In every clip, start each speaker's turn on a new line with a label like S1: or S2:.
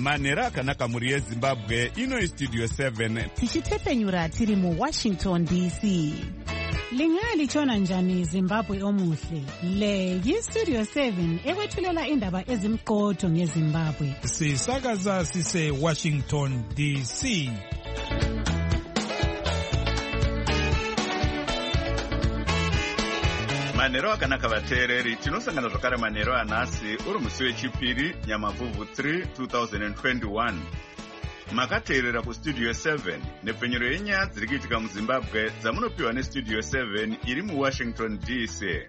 S1: manhero akanaka mhuri yezimbabwe. Ino Studio 7
S2: tichitepenyura tiri muWashington DC. Linga lichona njani Zimbabwe omuhle? Le yiStudio 7 ekwethulela indaba ezimqotho ngeZimbabwe.
S3: Sisakaza sise Washington DC.
S1: manhero akanaka vateereri, tinosangana zvakare manhero anhasi uri musi wechipiri Nyamavhuvhu 3 2021. Makateerera kuStudio 7 nepfenyuro yenyaya dziri kuitika muZimbabwe dzamunopiwa neStudio 7 iri muWashington DC.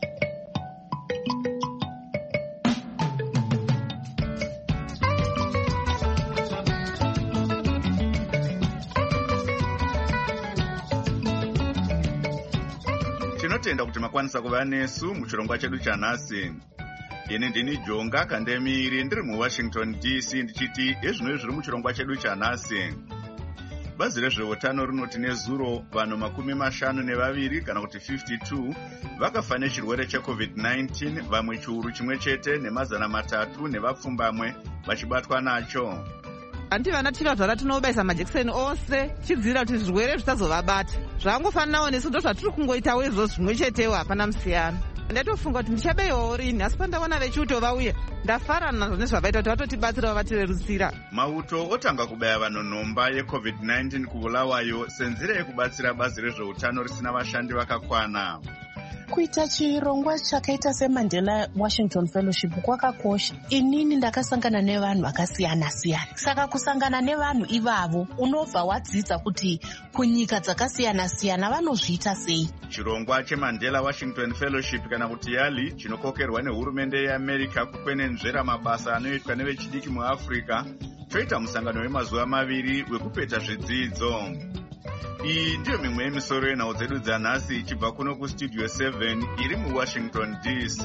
S1: Tinotenda kuti makwanisa kuva nesu muchirongwa chedu chanhasi. Ini ndini Jonga Kandemiri ndiri muWashington DC ndichiti ezvino zviri muchirongwa chedu chanhasi. Bazi rezveutano rinoti nezuro vanhu 52 kana kuti 52 vakafa nechirwere cheCovid-19, vamwe chiuru chimwe chete nemazana 3 nevapfumbamwe vachibatwa nacho.
S4: Anti vana tikazvara tinobaisa majekiseni ose chidzira kuti zvirwere zvisazovabata. Zvangofananawo nesu ndo zvatiri kungoitawo izvo zvimwe chetewo, hapana musiyano. Ndatofunga kuti ndichabeyawo rini, asi pandaona vechiuto vauya ndafara nazvo nezvavaita kuti vatotibatsirawo vatirerutsira.
S1: Mauto otanga kubaya vanhu nhomba yeCovid-19 kuBulawayo senzira yekubatsira bazi rezveutano risina vashandi vakakwana.
S5: Kuita chirongwa chakaita seMandela Washington Fellowship kwakakosha. Inini ndakasangana nevanhu vakasiyana-siyana. Saka kusangana nevanhu ivavo unobva wadzidza kuti kunyika dzakasiyana-siyana vanozviita sei.
S1: Chirongwa cheMandela Washington Fellowship kana kuti YALI chinokokerwa nehurumende yeAmerica kukwenenzvera mabasa anoitwa nevechidiki muAfrica choita musangano wemazuva 2 wekupeta zvidzidzo. Iyi ndiyo mimwe yemisoro yenhau dzedu dzanhasi ichibva kuno kuStudio 7 iri muWashington DC.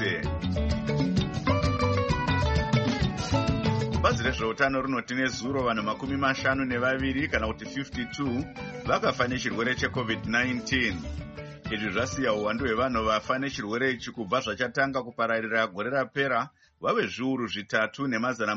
S1: Bazi rezveutano rinoti nezuro vanhu 52 kana kuti 52 vakafa nechirwere cheCovid-19. Izvi zvasiya uwandu hwevanhu vafa nechirwere ichi kubva zvachatanga kupararira gore rapera vave zviuru 3 nemazana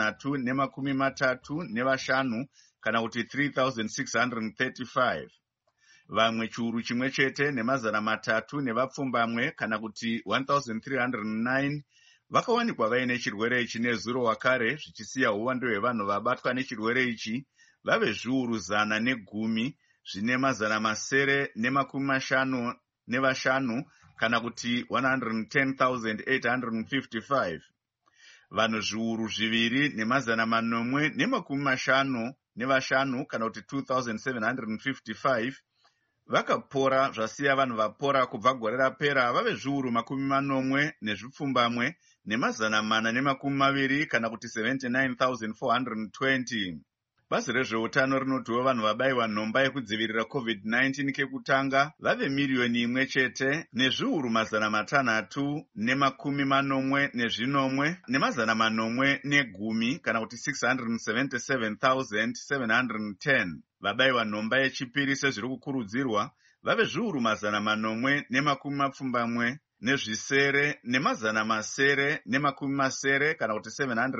S1: 635 kana kuti 3635. Vamwe chiuru chimwe chete nemazana 3 nevapfumbamwe kana kuti 1309 vakawanikwa vaine chirwere ichi nezuro wakare, zvichisiya uwandu hwevanhu vabatwa nechirwere ichi vave zviuru 110 zvine mazana 955 kana kuti 110,855. Vanhu zviuru 2 nemazana 855 kana kuti 2,755 vakapora, zvasiya vanhu vapora kubva gore rapera vave zviuru 40 nezvipfumbamwe nemazana 420 kana kuti 79,420. Bazi rezveutano rinotiwo vanhu vabayiwa nhomba yekudzivirira COVID-19 kekutanga vave 1,000,000 chete nezviuru mazana 340 nemazana 810 kana kuti 677,710. Vabayiwa nhomba yechipiri sezviri kukurudzirwa vave zviuru mazana 870 nezvisere nemazana 900 kana kuti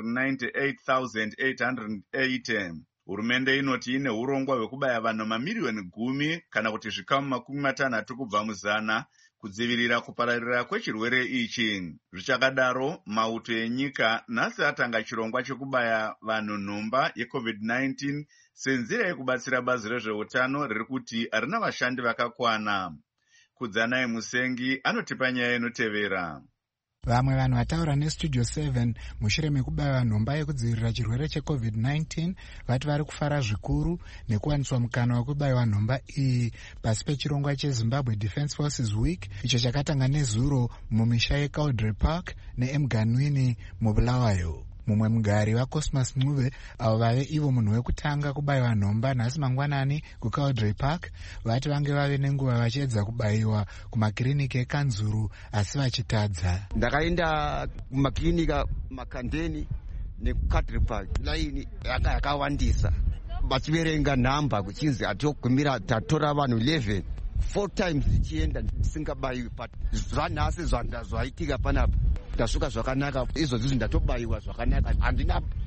S1: 798,880. Hurumende inoti ine urongwa hwekubaya vanhu 10,000,000 kana kuti zvikamu 60 kubva muzana kudzivirira kupararira kwechirwere ichi. Zvichakadaro, mauto enyika nhasi atanga chirongwa chekubaya vanhu nhomba yeCovid-19 senzira yekubatsira bazi rezveutano riri kuti harina vashandi vakakwana. Kudzanai Musengi anotipa nyaya inotevera.
S6: Vamwe vanhu vataura neStudio 7 mushure mekubaya nhomba yekudzivirira chirwere cheCovid-19 vati vari kufara zvikuru nekuwaniswa mukana wekubayiwa nhomba iyi pasi pechirongwa cheZimbabwe Defence Forces Week icho chakatanga nezuro mumisha yeCaudrey Park neMganwini muBulawayo. Mumwe mugari waCosmas Ncube avo vave ivo munhu wekutanga kubayiwa nhomba nhasi mangwanani kuCaudrey Park vati vange vave nenguva vachiedza kubayiwa kumakiriniki ekanzuru asi vachitadza.
S7: Ndakaenda kumakirinika Makandeni nekuCaudrey Park, laini yanga yakawandisa vachiverenga nhamba kuchinzi atogumira tatora vanhu 11 4 times ichienda ndisingabayiwi. Zvanhasi zvaitika panapa ndasvika zvakanaka, izvozvi ndatobayiwa zvakanaka, handina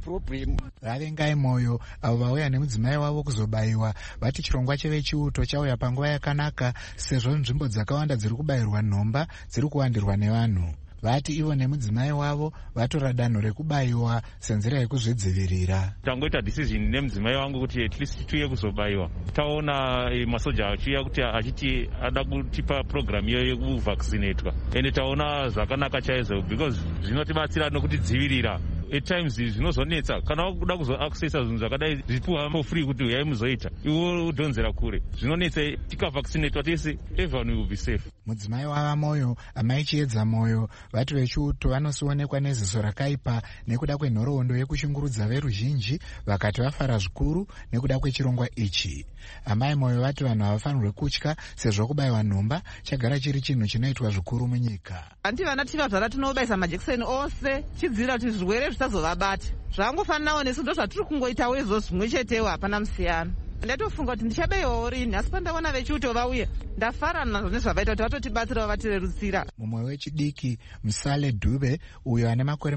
S7: problem.
S6: Vavengai moyo avo vauya nemudzimai wavo kuzobayiwa vati chirongwa chevechiuto chauya panguva yakanaka sezvo nzvimbo dzakawanda dziri kubayirwa nhomba dziri kuwandirwa nevanhu. Vati ivo nemudzimai wavo vatora danho rekubayiwa senzira yekuzvidzivirira.
S8: Tangoita decision nemudzimai wangu kuti at least tuye kuzobayiwa. Taona masoja achiuya kuti achiti ada kutipa program iyo yekuvaccinatwa. Ende taona zvakanaka chaizvo because zvinotibatsira nokutidzivirira. At times zvinozonetsa kana wakuda kuzoaccessa zvinhu zvakadai zvipuwa for free kuti uyai muzoita iwo udhonzera kure zvinonetsa tikavaccinatwa tese everyone will be safe.
S6: Mudzimai wava moyo amai chiedza moyo vati vechiuto vanosionekwa neziso rakaipa nekuda kwenhoroondo yekushungurudza veruzhinji vakati vafara zvikuru nekuda kwechirongwa ichi. Amai moyo vati vanhu havafanirwe kutya sezvo kubayiwa nhomba chagara chiri chinhu chinoitwa zvikuru munyika.
S4: Anti vana tikazvara tinobayisa majekiseni ose chidzivirira kuti zvirwere zvitazovabata. Zvangofanirawo nesu ndo zvatiri kungoitawo izvo zvimwe chetewo hapana musiyano. Ndatofunga kuti ndichabeyawo rini asi pandaona vechiuto vauya ndafara nazvo nezvavaita kuti vatotibatsirawo vatirerutsira.
S6: Mumwe wechidiki Musale Dube uyo ane makore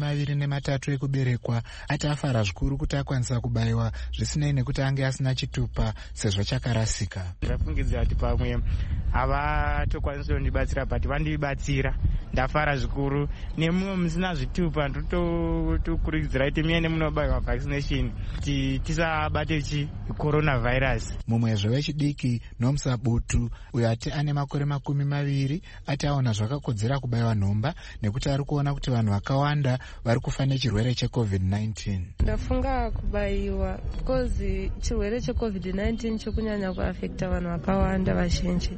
S6: 23 ekuberekwa ati afara zvikuru kuti akwanisa kubayiwa zvisinei nekuti ange asina chitupa sezvo chakarasika.
S9: Ndafungidzira kuti pamwe havatokwanisa kundibatsira but vandibatsira ndafara zvikuru. Nemumwe musina zvitupa ndotokurudzira kuti muende munobayiwa vaccination kuti tisabate coronavirus.
S6: Mumwezve wechidiki Nomsa Butu uyo ati ane makore 20 ati aona zvakakodzera kubayiwa nhomba nekuti ari kuona kuti vanhu vakawanda vari kufa nechirwere cheCovid-19.
S10: Ndafunga kubayiwa because chirwere cheCovid-19 chikunyanya kuafekta vanhu vakawanda vazhinji.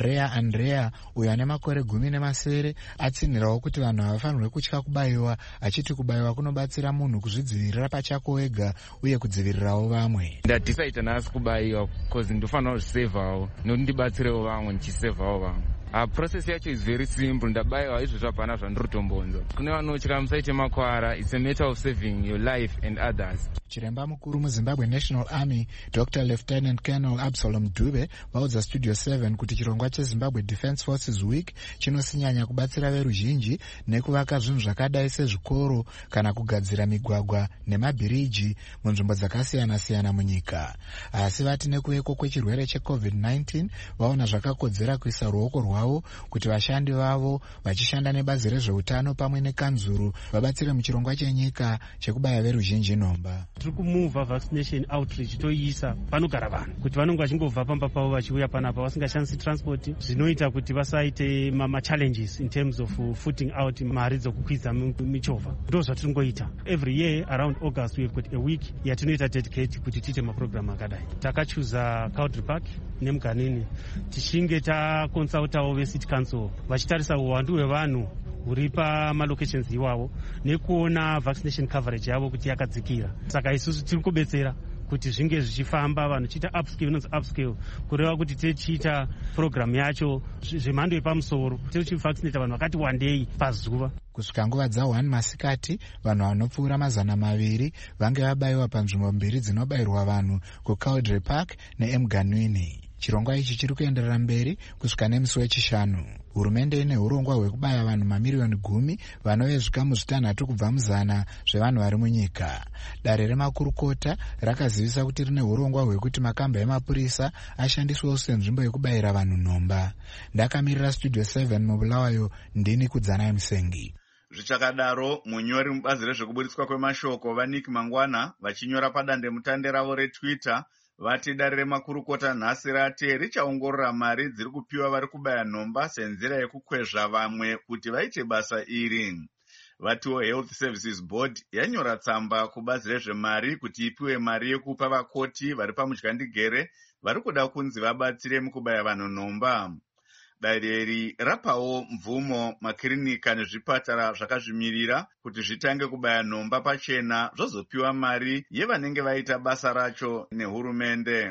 S6: Andrea uyo ane makore 17 atsinhirawo kuti vanhu havafanirwe kutya kubayiwa achiti kubayiwa kunobatsira munhu kuzvidzivirira pachako wega uye kudzivirirawo vamwe.
S11: Ndadisaita nhasi kubayiwa because ndofanira kuzvisevhawo nokuti ndibatsirewo vamwe ndichisevhawo vamwe. Process yacho is very simple. Ndabayiwa izvo zvapana zvandinotombonza. Kune vanotya musaite makwara. It's a matter of saving your life and others.
S6: Chiremba mukuru muZimbabwe National Army Dr. Lieutenant Colonel Absalom Dube vaudza Studio 7 kuti chirongwa cheZimbabwe Defence Forces Week chinosinyanya kubatsira veruzhinji nekuvaka zvinhu zvakadai sezvikoro kana kugadzira migwagwa nemabhiriji munzvimbo dzakasiyana-siyana munyika. Asi vati nekuveko kwechirwere cheCovid-19 vaona zvakakodzera kuisa ruoko rwavo kuti vashandi vavo vachishanda nebazi rezveutano pamwe nekanzuru vabatsire muchirongwa chenyika chekubaya veruzhinji nhomba.
S12: Tiri kumuvha vaccination outreach toiisa panogara vanhu kuti vanonge vachingobva pamba pavo vachiuya panapa vasingashandisi transport zvinoita kuti vasaite machallenges in terms of footing out mari dzokukwidza michovha. Ndo zvatiri ngoita. Every year around August we have got a week yatinoita dedicate kuti tiite maprogram akadai. Takachuza Country Park neMganini tichinge takonsultawo veCity Council vachitarisa uwandu hwevanhu huri pamalocations iwawo nekuona vaccination coverage yavo kuti yakadzikira. Saka isusu tiri kubetsera kuti zvinge zvichifamba vanhu chiita upscale kureva kuti tichiita program yacho zvemhando yepamusoro tichivaccinata vanhu vakati wandei pazuva.
S6: Kusvika nguva dza1 masikati vanhu vanopfuura 200 vange vabayiwa panzvimbo 2 dzinobayirwa vanhu kuCountry Park neMganwini. Chirongwa ichi chiri kuenderera mberi kusvika nemusi wechishanu. Hurumende ine urongwa hwekubaya vanhu mamiliyoni 10 vanove zvikamu 6 kubva muzana zvevanhu vari munyika. Dare remakurukota rakazivisa kuti rine urongwa hwekuti makamba emapurisa ashandiswewo senzvimbo yekubayira vanhu nhomba. Ndakamirira Studio 7 mubulawayo ndini Kudzanai Musengi.
S1: Zvichakadaro munyori mubazi rezvekuburitswa kwemashoko vaNick Mangwana vachinyora padandemutande ravo reTwitter vati dare remakurukota nhasi rate richaongorora mari dziri kupiwa vari kubaya nhomba senzira yekukwezva vamwe kuti vaite basa iri. Vatiwo Health Services Board yanyora tsamba kubazi rezvemari kuti ipiwe mari yekupa vakoti vari pamudyandigere vari kuda kunzi vabatsire mukubaya vanhu nhomba. Dare iri rapawo mvumo makirinika nezvipatara zvakazvimirira kuti zvitange kubaya nhomba pachena zvozopiwa mari yevanenge vaita basa racho nehurumende.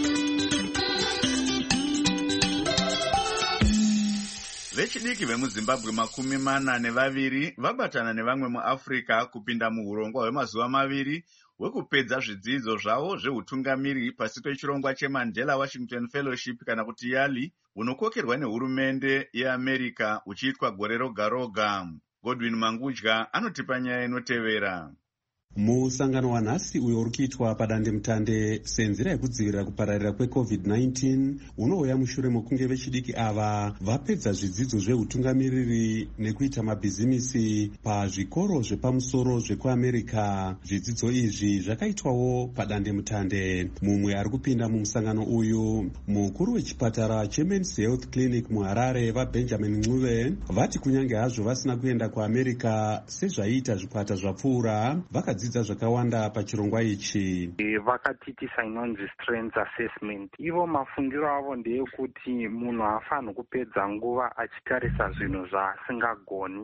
S1: Vechidiki vemuZimbabwe 42 vabatana nevamwe muAfrica kupinda muhurongwa hwemazuva 2 hwekupedza zvidzidzo zvavo zveutungamiri pasi pechirongwa cheMandela Washington Fellowship kana kuti YALI hunokokerwa nehurumende yeAmerica uchiitwa gore roga roga. Godwin Mangudya anotipa nyaya inotevera.
S13: Musangano wanhasi uyo uri kuitwa padandemutande senzira yekudzivirira kupararira kweCovid-19 unouya mushure mokunge vechidiki ava vapedza zvidzidzo zveutungamiriri nekuita mabhizimisi pazvikoro zvepamusoro zvekuamerica. Zvidzidzo izvi zvakaitwawo padandemutande. Mumwe ari kupinda mumusangano uyu mukuru wechipatara cheMen's Health Clinic muHarare vaBenjamin Ncube vati kunyange hazvo vasina kuenda kuamerica sezvaiita zvikwata zvapfuura vakadzidza zvakawanda pachirongwa ichi.
S14: Vakatitisa inonzi strength assessment. Ivo mafungiro avo ndeyekuti munhu haafanhi kupedza nguva achitarisa zvinhu zvaasingagoni.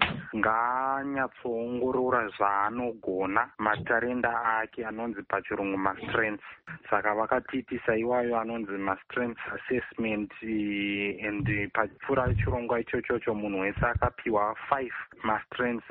S14: Ngaanyatsoongorora zvaanogona, matarenda ake anonzi pachirungu mastrengths. Saka vakatitisa iwayo anonzi mastrength assessment, and pachipfuura chirongwa ichocho munhu wese akapiwa 5 mastrengths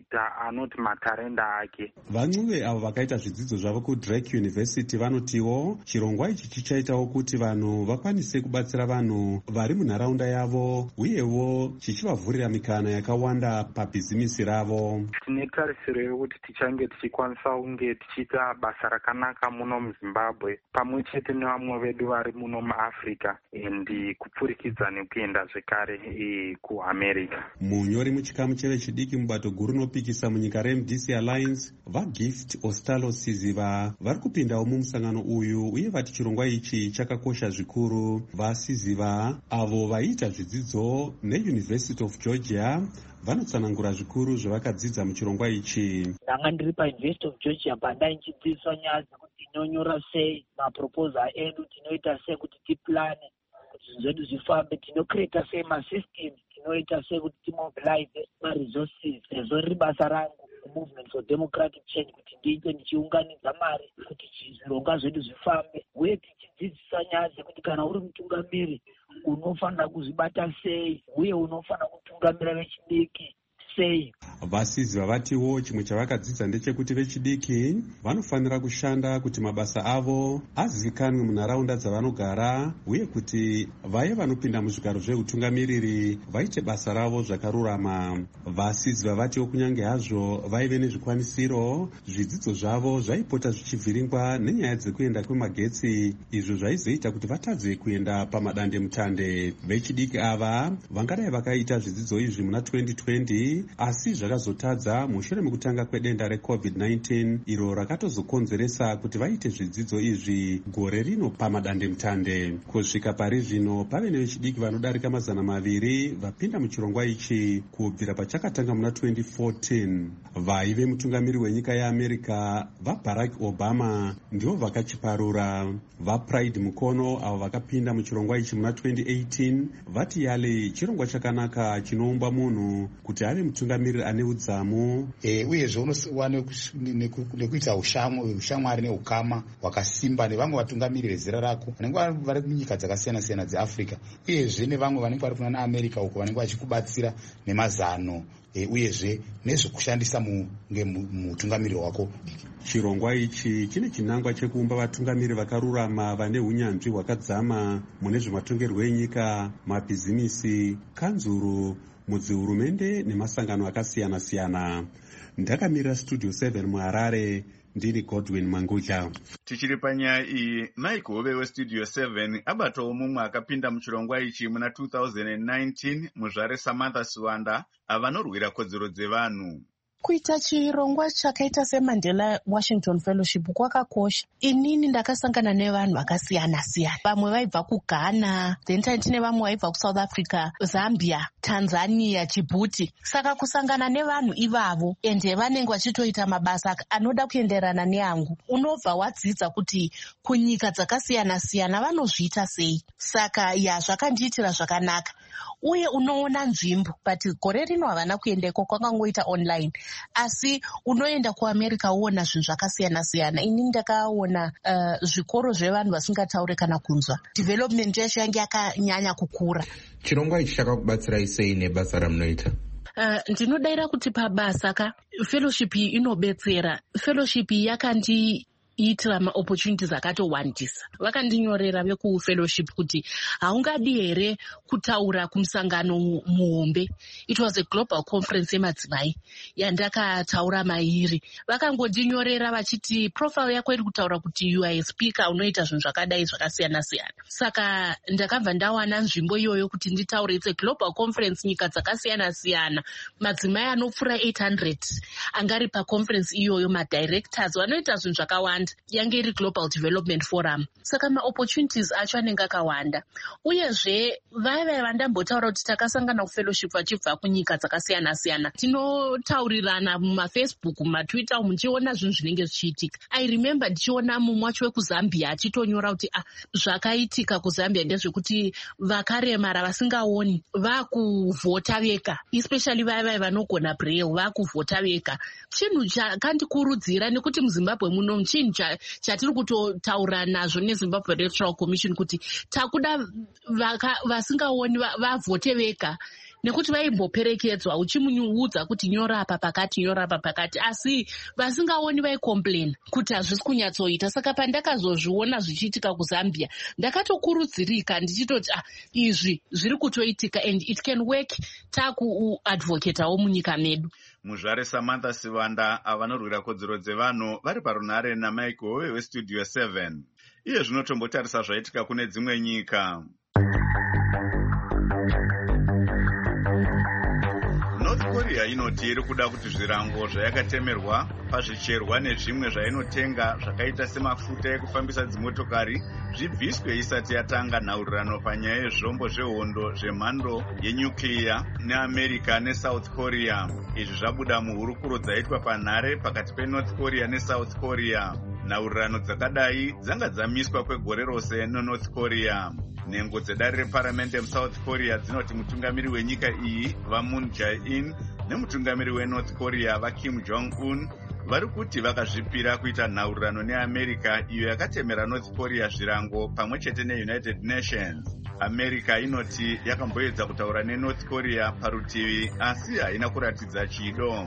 S14: anoti matarenda ake.
S13: Vancube avo vakaita zvidzidzo zvavo kuDrake University vanotiwo chirongwa ichi chichaitawo kuti vanhu vakwanise kubatsira vanhu vari munharaunda yavo uyewo chichivavhurira mikana yakawanda pabhizimisi ravo.
S14: Tine tarisiro yekuti tichange tichikwanisa kunge tichiita basa rakanaka muno muZimbabwe pamwe chete nevamwe vedu vari muno muAfrica and kupfurikidza nekuenda zvekare kuAmerica.
S13: Munyori muchikamu chevechidiki mubato guru rinopikisa munyika reMDC Alliance vaGift Ostalo Siziva vari kupindawo mumusangano uyu uye vati chirongwa ichi chakakosha zvikuru. VaSiziva avo vaiita zvidzidzo neUniversity of Georgia vanotsanangura zvikuru zvavakadzidza muchirongwa ichi.
S15: Ndanga ndiri paUniversity of Georgia pandai nchidzidziswa nyaya dzekuti tinonyora sei maproposal edu, tinoita sei kuti tiplane kuti zvinhu zvedu zvifambe, tinocreata sei masystem, tinoita sei kuti timobilize maresources. Sezvo riri basa rangu Movement for Democratic Change kuti ndiite ndichiunganidza mari kuti zvirongwa zvedu zvifambe, uye tichidzidzisa nyaya dzekuti kana uri mutungamiri unofanira kuzvibata sei uye unofanira kutungamira vechidiki sei.
S13: VaSiziva vatiwo chimwe chavakadzidza ndechekuti vechidiki vanofanira kushanda kuti mabasa avo azivikanwe munharaunda dzavanogara uye kuti vaye vanopinda muzvigaro zveutungamiriri vaite basa ravo zvakarurama. VaSiziva vatiwo kunyange hazvo vaive nezvikwanisiro, zvidzidzo zvavo zvaipota zvichivhiringwa nenyaya dzekuenda kwemagetsi, izvo zvaizoita kuti vatadze kuenda pamadandemutande. Vechidiki ava vangadai vakaita zvidzidzo izvi muna 2020 asi zvakazotadza mushure mekutanga kwedenda reCovid-19 iro rakatozokonzeresa kuti vaite zvidzidzo izvi gore rino pamadandemutande. Kusvika pari zvino pave nevechidiki vanodarika 200 vapinda muchirongwa ichi kubvira pachakatanga muna 2014. Vaive mutungamiri wenyika yeAmerica vaBarack Obama ndivo vakachiparura. VaPride Mukono avo vakapinda muchirongwa ichi muna 2018 vati yale chirongwa chakanaka chinoumba munhu kuti ave mutungamiriri ane udzamu,
S16: uyezve unowa nekuita ushamwari neukama hwakasimba nevamwe vatungamiri vezera rako vanenge vari munyika dzakasiyana siyana dzeAfrica, uyezve nevamwe vanenge vari kuna naAmerica uko vanenge vachikubatsira nemazano uyezve nezvekushandisa mutungamiri wako.
S13: Chirongwa ichi chine chinangwa chekuumba vatungamiri vakarurama vane unyanzvi hwakadzama mune zvematongerwo enyika, mabhizimisi, kanzuru, mudzihurumende nemasangano akasiyana siyana. Ndakamirira Studio 7 muHarare, ndini Godwin Manguja.
S1: Tichiri panyaya iyi, Mike Hove weStudio 7 abatawo mumwe akapinda muchirongwa ichi muna 2019 muzvare Samantha Siwanda avanorwira kodzero dzevanhu.
S5: Kuita chirongwa chakaita seMandela Washington Fellowship kwakakosha. Inini ndakasangana nevanhu vakasiyana siyana. Vamwe vaibva kuGhana, then tine vamwe vaibva kuSouth Africa, Zambia, Tanzania, Djibouti. Saka kusangana nevanhu ivavo ende vanenge vachitoita mabasa anoda kuenderana neangu. Unobva wadzidza kuti kunyika dzakasiyana siyana vanozviita sei. Saka zvakandiitira zvakanaka. Uye unoona nzvimbo, but gore rino havana kuendeko, kwakangoita online. Asi unoenda kuAmerica uona zvinhu zvakasiyana siyana. Ini ndakaona zvikoro zvevanhu vasingataure kana kunzwa. Development yacho yange yakanyanya kukura.
S17: Chirongwa ichi chakakubatsirai sei nebasa ramunoita?
S5: Ndinodaira kuti pabasa fellowship iyi inobetsera. Fellowship iyi zvinoitira maopportunities akatowandisa. Vakandinyorera vekufellowship kuti haungadi here kutaura kumusangano muhombe. It was a global conference yemadzimai yandakataura mairi. Vakangondinyorera vachiti profile yako iri kutaura kuti you are a speaker unoita zvinhu zvakadai zvakasiyana siyana. Saka ndakabva ndawana nzvimbo iyoyo kuti nditaure. It's a global conference, nyika dzakasiyana siyana. Madzimai anopfuura 800 angari paconference iyoyo, madirectors vanoita zvinhu zvakawanda. Yange iri global development forum. Saka maopportunities acho anenge akawanda. Uyezve vaiva vandambotaura kuti takasangana kufellowship vachibva kunyika dzakasiyana siyana. Tinotaurirana mumafacebook, mumatwitter, muchiona zvinhu zvinenge zvichiitika. I remember ndichiona mumwe wacho wekuzambia achitonyora kuti zvakaitika kuzambia ndezvekuti vakaremara vasingaoni vakuvhota vega, especially vaya vanogona braille vakuvhota vega. Chinhu chakandikurudzira nekuti muZimbabwe muno chinhu chatiri kutotaura nazvo neZimbabwe Electoral Commission kuti takuda vasingaoni vavhote vega, nekuti vaimboperekedzwa uchimuudza kuti nyora apa pakati, asi vasingaoni vaicomplain kuti hazvisi kunyatsoita. Saka pandakazozviona zvichiitika kuZambia ndakatokurudzirika ndichitoti izvi zviri kutoitika and it can work. Takuadvocatewo munyika medu.
S1: Muzvare Samantha Sivanda avanorwira kodzero dzevanhu vari parunhare naMichael weStudio 7. Iye zvinotombotarisa zvaitika kune dzimwe nyika. North Korea inoti iri kuda kuti zvirango zvayakatemerwa pazvicherwa nezvimwe zvainotenga zvakaita semafuta ekufambisa dzimotokari zvibviswe isati yatanga nhaurirano panyaya yezvombo zvehondo zvemhando yenyukliya neAmerica neSouth Korea. Izvi zvabuda muhurukuro dzaitwa panhare pakati peNorth Korea neSouth Korea. Nhaurirano dzakadai dzanga dzamiswa kwegore rose neNorth Korea. Nhengo dzedare reparamende muSouth Korea dzinoti mutungamiri wenyika iyi vaMoon Jae-in nemutungamiri weNorth Korea vaKim Jong-un vari kuti vakazvipira kuita nhaurirano neAmerica iyo yakatemera North Korea zvirango pamwe chete neUnited Nations. America inoti yakamboedza kutaura neNorth Korea parutivi asi haina kuratidza chido.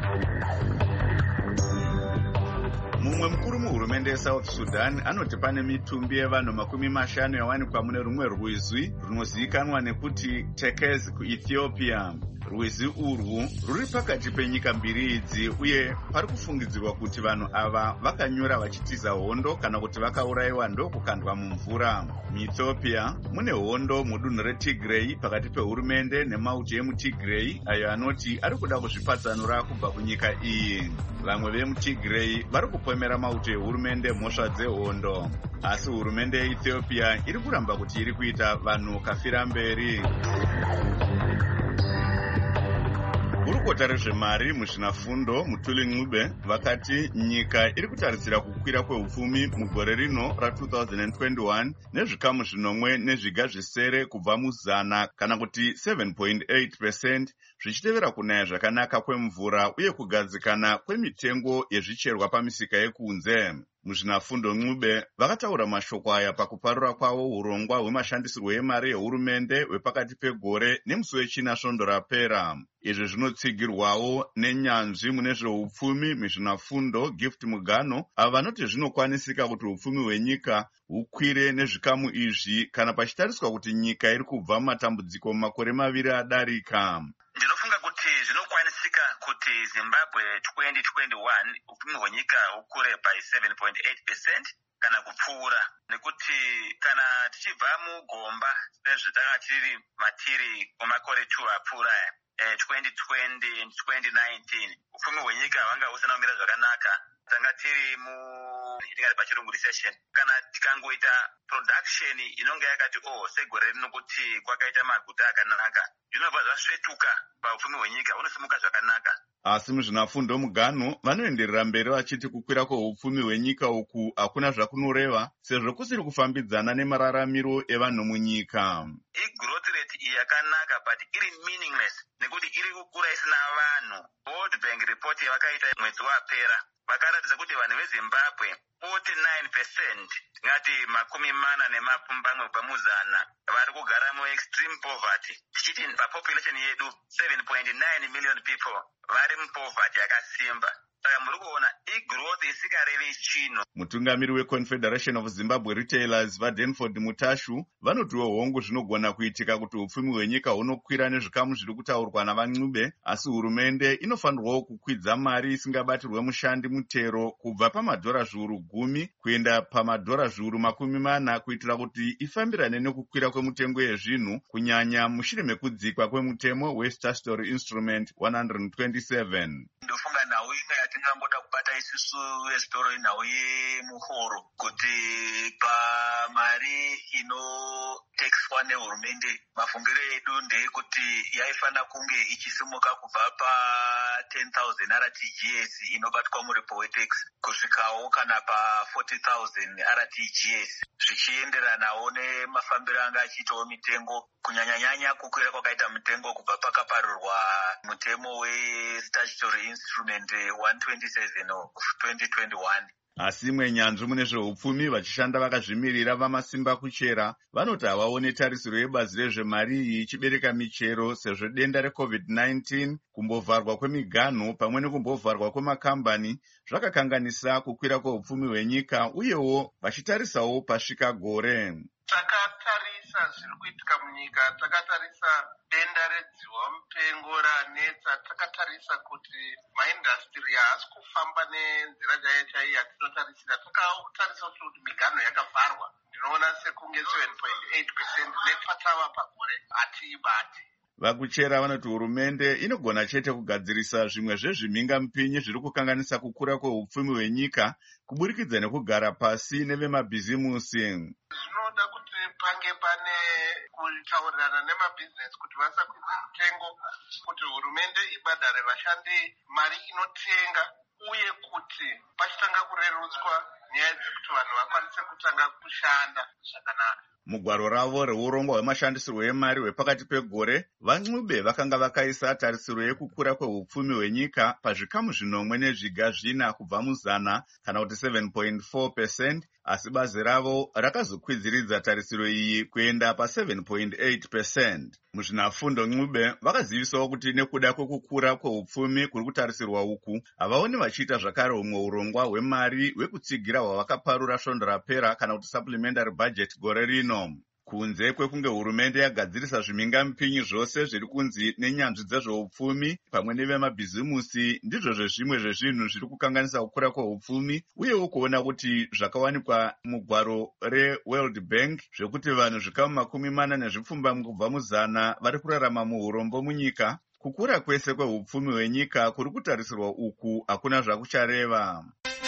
S1: Mumwe mukuru muhurumende yeSouth Sudan anoti pane mitumbi yevanhu 50 yawanikwa mune rumwe rwizi runozivikanwa nekuti Tekez kuEthiopia. Rwizi urwu ruri pakati penyika mbiri idzi uye pari kufungidzirwa kuti vanhu ava vakanyura vachitiza hondo kana kuti vakaurayiwa ndokukandwa mumvura. MuEthiopia mune hondo mudunhu reTigray pakati pehurumende nemauto emuTigray ayo anoti ari kuda kuzvipatsanura kubva kunyika iyi. Vamwe vemuTigray vari kupomera mauto ehurumende mhosva dzehondo, asi hurumende yeEthiopia iri kuramba kuti iri kuita vanhu kafira mberi. Gurukota rezvemari muzvinafundo Mutuli Ncube vakati nyika iri kutarisira kukwira kweupfumi mugore rino ra2021 nezvikamu zvinomwe nezviga zvisere kubva muzana kana kuti 7.8%, zvichitevera kunaya zvakanaka kwemvura uye kugadzikana kwemitengo yezvicherwa pamisika yekunze. Muzvinafundo Ncube vakataura mashoko aya pakuparura kwavo urongwa hwemashandisirwo emari yehurumende hwepakati pegore nemusi wechina svondo rapera. Izvi zvinotsigirwawo nenyanzvi mune zveupfumi muzvinafundo Gift Mugano ava vanoti zvinokwanisika kuti upfumi hwenyika hukwire nezvikamu izvi kana pachitariswa kuti nyika iri kubva mumatambudziko makore 2 adarika.
S18: Ndinofunga kuti zvinokwanisika kuti Zimbabwe 2021 upfumi hwenyika hukure by 7.8% kana kupfuura, nekuti kana tichibva mugomba sezvitanga tiri matiri kwemakore 2 apfuura 2020 and 2019 upfumi hwenyika hwanga husina kumira zvakanaka. Tanga tiri itingati pachirungu recession. Kana tikangoita production inonga yakati segore rino kuti kwakaita maguta akanaka, zvinobva zvasvetuka paupfumi hwenyika hunosimuka zvakanaka.
S1: Asi muzvinafundo Mugano vanoenderera mberi vachiti kukwira kweupfumi hwenyika uku hakuna zvakunoreva sezvo kusiri kufambidzana nemararamiro evanhu munyika.
S18: Growth rate iyi yakanaka but iri meaningless nekuti iri kukura isina vanhu. World Bank report yavakaita mwedzi wapera vakaratidza kuti vanhu veZimbabwe 49%, ngati 40 pamuzana vari kugara mu-extreme poverty. Tichiti papopulation yedu 7.9 million people vari mupoverty yakasimba. saka muri kuona igrowth isikareve chinhu.
S1: Mutungamiri weConfederation of Zimbabwe Retailers vaDenford Mutashu vanotiwo hongu zvinogona kuitika kuti upfumi hwenyika hunokwira nezvikamu zviri kutaurwa navaNcube, asi hurumende inofanirwawo kukwidza mari isingabatirwe mushandi mutero kubva pamadhora zviuru 10 kuenda pamadhora zviuru 40 kuitira kuti ifambirane nekukwira kwemutengo yezvinhu, kunyanya mushure mekudzikwa kwemutemo weStatutory Instrument 127.
S18: Ndofunga nhau inga yatingangoda kubata isusu vezvitoro inhau yemuhoro kuti pamari inotekiswa nehurumende mafungiro edu ndeyekuti yaifana kunge ichisimuka kubva pa10,000 RTGS inobatwa muripo weTax kusvikawo kana pa40,000 RTGS, zvichienderanawo nemafambiro anga achiitawo mitengo, kunyanyanyanya kukwira kwakaita mitengo kubva pakaparirwa mutemo weStatutory Instrument 127 of 2021.
S1: Asi mwenyanzvi mune zveupfumi vachishanda vakazvimirira vamasimba kuchera vanoti havaone tarisiro yebazi rezvemari iyi ichibereka michero sezvo denda reCovid-19, kumbovharwa kwemiganhu pamwe nekumbovharwa kwemakambani zvakakanganisa kukwira kweupfumi hwenyika, uyewo vachitarisawo pasvika gore.
S19: Takatarisa zviri kuitika munyika, takatarisa denda redziwa mupengo ranetsa, takatarisa kuti maindastry haasi kufamba nenzira chaiyo yatinotarisira. Takatarisa kuti miganho yakavharwa, ndinoona sekunge 7.8% nepatava pagore hatiibati.
S1: Vakuchera vanoti hurumende inogona chete kugadzirisa zvimwe zvezvimhingamupinyi zviri kukanganisa kukura kweupfumi hwenyika kuburikidza nekugara pasi nevemabhizimusi.
S19: Zvinoda kuti pange pane kutaurirana nemabhizinesi kuti vasakwidza mitengo, kuti hurumende ibhadhare vashandi mari inotenga, uye kuti pachitanga kurerutswa nyaya dzekuti vanhu vakwanise kutanga kushanda zvakanaka.
S1: Mugwaro ravo reurongwa hwemashandisirwo emari hwepakati pegore, vaNcube vakanga vakaisa tarisiro yekukura kweupfumi hwenyika pazvikamu 10 kubva muzana kana kuti 7.4%, asi bazi ravo rakazokwidziridza tarisiro iyi kuenda pa7.8%. Muzvinafundo Ncube vakazivisawo kuti nekuda kwekukura kweupfumi kuri kutarisirwa uku, havaoni vachiita zvakare humwe urongwa hwemari hwekutsigira hwavakaparura svondo rapera kana kuti supplementary budget gore rino. Kunze kwekunge hurumende yagadzirisa zvimhingamupinyi zvose zviri kunzi nenyanzvi dzezveupfumi pamwe nevemabhizimusi, ndizvo zvimwe zvezvinhu zviri kukanganisa kukura kweupfumi, uyewo kuona kuti zvakawanikwa mugwaro reWorld Bank zvekuti vanhu zvikamu 40 kubva muzana vari kurarama muurombo munyika, kukura kwese kweupfumi hwenyika kuri kutarisirwa uku hakuna zvakuchareva.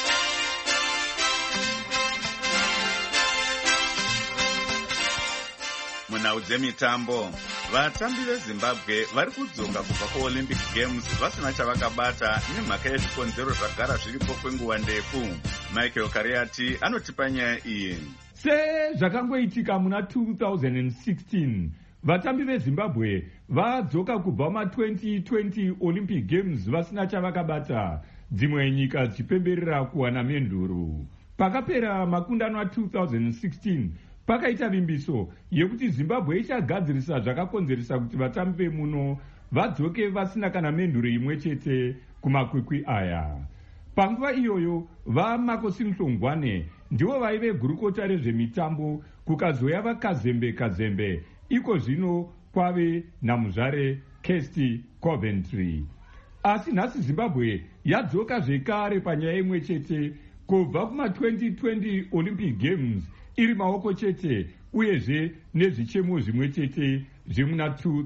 S1: Munhau dzemitambo, vatambi veZimbabwe vari kudzoka kubva kuOlympic Games vasina chavakabata nemhaka yezvikonzero zvagara zviripo kwenguva ndefu. Michael Kariati anotipa nyaya iyi.
S20: Sezvakangoitika muna 2016, vatambi veZimbabwe vadzoka kubva ma2020 Olympic Games vasina chavakabata, dzimwe nyika dzichipemberera kuwana menduru. Pakapera makundano a2016, pakaita vimbiso yekuti Zimbabwe ichagadzirisa zvakakonzeresa kuti vatambi vemuno vadzoke vasina kana menduru imwe chete kumakwikwi aya. Panguva iyoyo, vaMakosi Mhlongwane ndivo vaive gurukota rezvemitambo, kukazoya vaKazembe, iko zvino kwave namuzvare Kirsty Coventry. Asi nhasi Zimbabwe yadzoka zvekare panyaya imwe chete kubva kuma2020 Olympic Games iri maoko chete, uyezve nezvichemo zvimwe chete zvemuna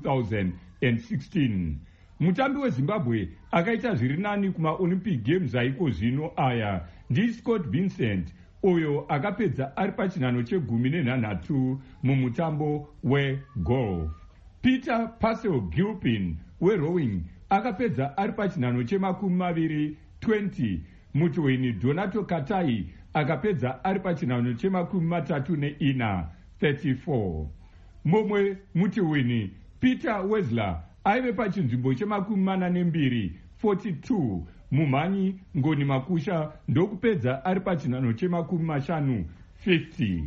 S20: 2016. Mutambi weZimbabwe akaita zviri nani kumaOlympic Games aiko zvino aya ndiScott Vincent, uyo akapedza ari pachinhano che13 mumutambo wegolf. Peter Purcell Gilpin werowing akapedza ari pachinhano che20. Mutuhwini Donato Katai akapedza ari pachinhano che34. 34. Mumwe mutuhwini Peter Wessler aive pachinzvimbo che42. 42. Mumhanyi Ngoni Makusha ndokupedza ari pachinhano che50. 50.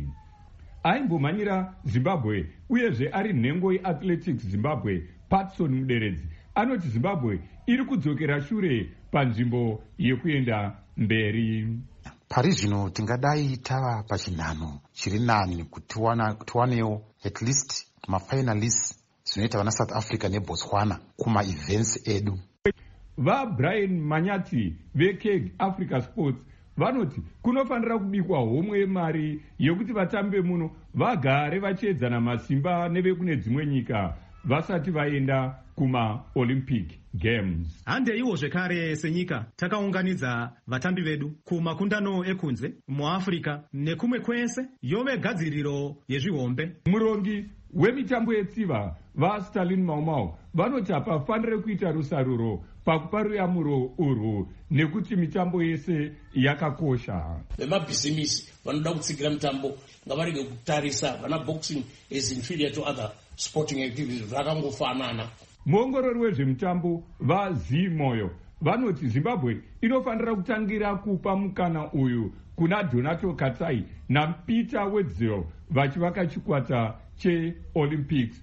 S20: Aimbomhanyira Zimbabwe uyezve ari nhengo yeAthletics Zimbabwe Patson Muderedzi anoti Zimbabwe iri kudzokera shure panzvimbo yekuenda mberi.
S16: Pari zvino tingadai tava pachinhano chiri nani kuti tiwanewo at least mafinalists zvinoita vana South Africa neBotswana kuma-events edu.
S20: VaBrian Manyati veKeg Africa Sports vanoti kunofanira kubikwa homwe yemari yekuti vatambi muno vagare vachiedzana masimba nevekune dzimwe nyika vasati vaenda kuma-Olympic Games.
S21: Handeiwo zvekare senyika takaunganidza vatambi vedu kumakundano ekunze muAfrica nekumwe kwese yove gadziriro yezvihombe.
S20: Murongi wemitambo yetsiva vaStalin Maumau vanoti hapafanire kuita rusaruro pakupa ruyamuro urwu nekuti mitambo yese yakakosha.
S22: Vemabhizimisi vanoda kutsigira mitambo ngavarege kutarisa vana boxing as inferior to other sporting activities zvakangofanana.
S20: Muongorori wezvemitambo vaZimoyo vanoti Zimbabwe inofanira kutangira kupa mukana uyu kuna Donato Katai naPeter Wetzel vachivaka chikwata cheOlympics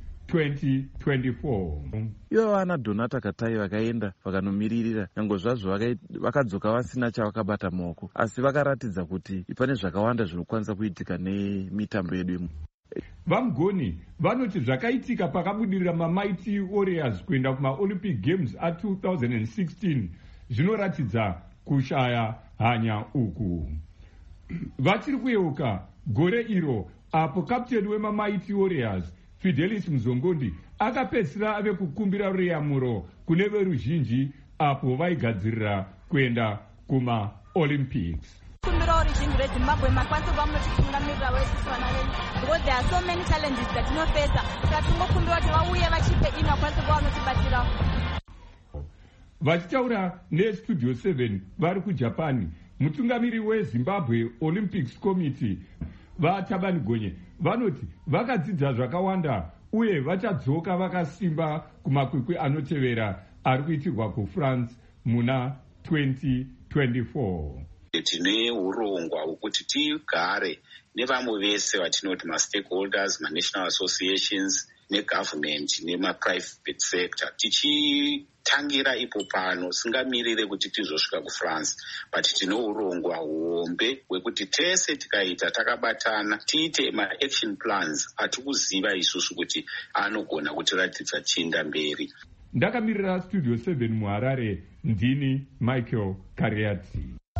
S20: 2024.
S23: Ivo vana Donata Katai vakaenda vakanomiririra nyange zvazvo vakadzoka vasina chavakabata maoko, asi vakaratidza kuti pane zvakawanda zvinokwanisa kuitika nemitambo yedu.
S20: Vamgoni vanoti zvakaitika pakabudirira maMighty Warriors kuenda kuma-Olympic Games a2016 zvinoratidza kushaya hanya uku. Vachiri kuyeuka gore iro apo kapteni wemaMighty Warriors Fidelis Mzongondi akapedzisira ave kukumbira ruyamuro kune veruzhinji apo vaigadzirira kuenda kuma-Olympics.
S24: Kumbira oruzhinji rweZimbabwe makwanisa kuva munotitungamirira wesiswana venyu because there are so many challenges that tinofesa, saka tingokumbira kuti vauye vachipe ino vakwanisa kuva vanotibatsirawo.
S20: Vachitaura neStudio 7 vari kuJapani, mutungamiri weZimbabwe Olympics Committee vaTabani Gonye vanoti vakadzidza zvakawanda uye vachadzoka vakasimba kumakwikwi anotevera ari kuitirwa kuFrance muna 2024.
S25: Tine urongwa hwekuti tigare nevamwe vese vatinoti ma-stakeholders, ma-national associations, negovernment, nema-private sector. Tichitangira ipo pano, singamirire kuti tizosvika kuFrance, but tine urongwa hombe hwekuti tese tikaita takabatana, tiite ma-action plans atikuziva isusu kuti anogona kutiratidza chinda mberi.
S20: Ndakamirira Studio 7 muHarare, ndini Michael Kariati.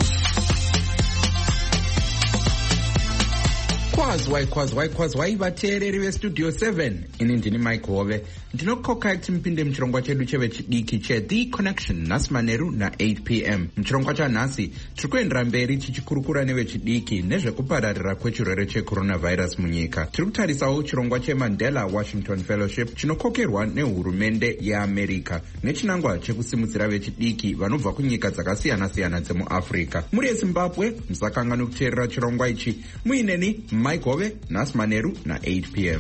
S17: Kwazwai vateereri veStudio 7, ini ndini Mike Hove. Ndinokoka kuti mupinde muchirongwa chedu chevechidiki cheThe Connection nhasi manheru na8 p.m. Muchirongwa chanhasi tiri kuendera mberi tichikurukura nevechidiki nezvekupararira kwechirwere checoronavirus munyika. Tiri kutarisawo chirongwa cheMandela Washington Fellowship chinokokerwa nehurumende yeAmerica nechinangwa chekusimudzira vechidiki vanobva kunyika dzakasiyana-siyana dzemuAfrica. Muri yeZimbabwe musakanganwa kuteerera chirongwa ichi. Muineni Mike Hove nhasi manheru na8 p.m.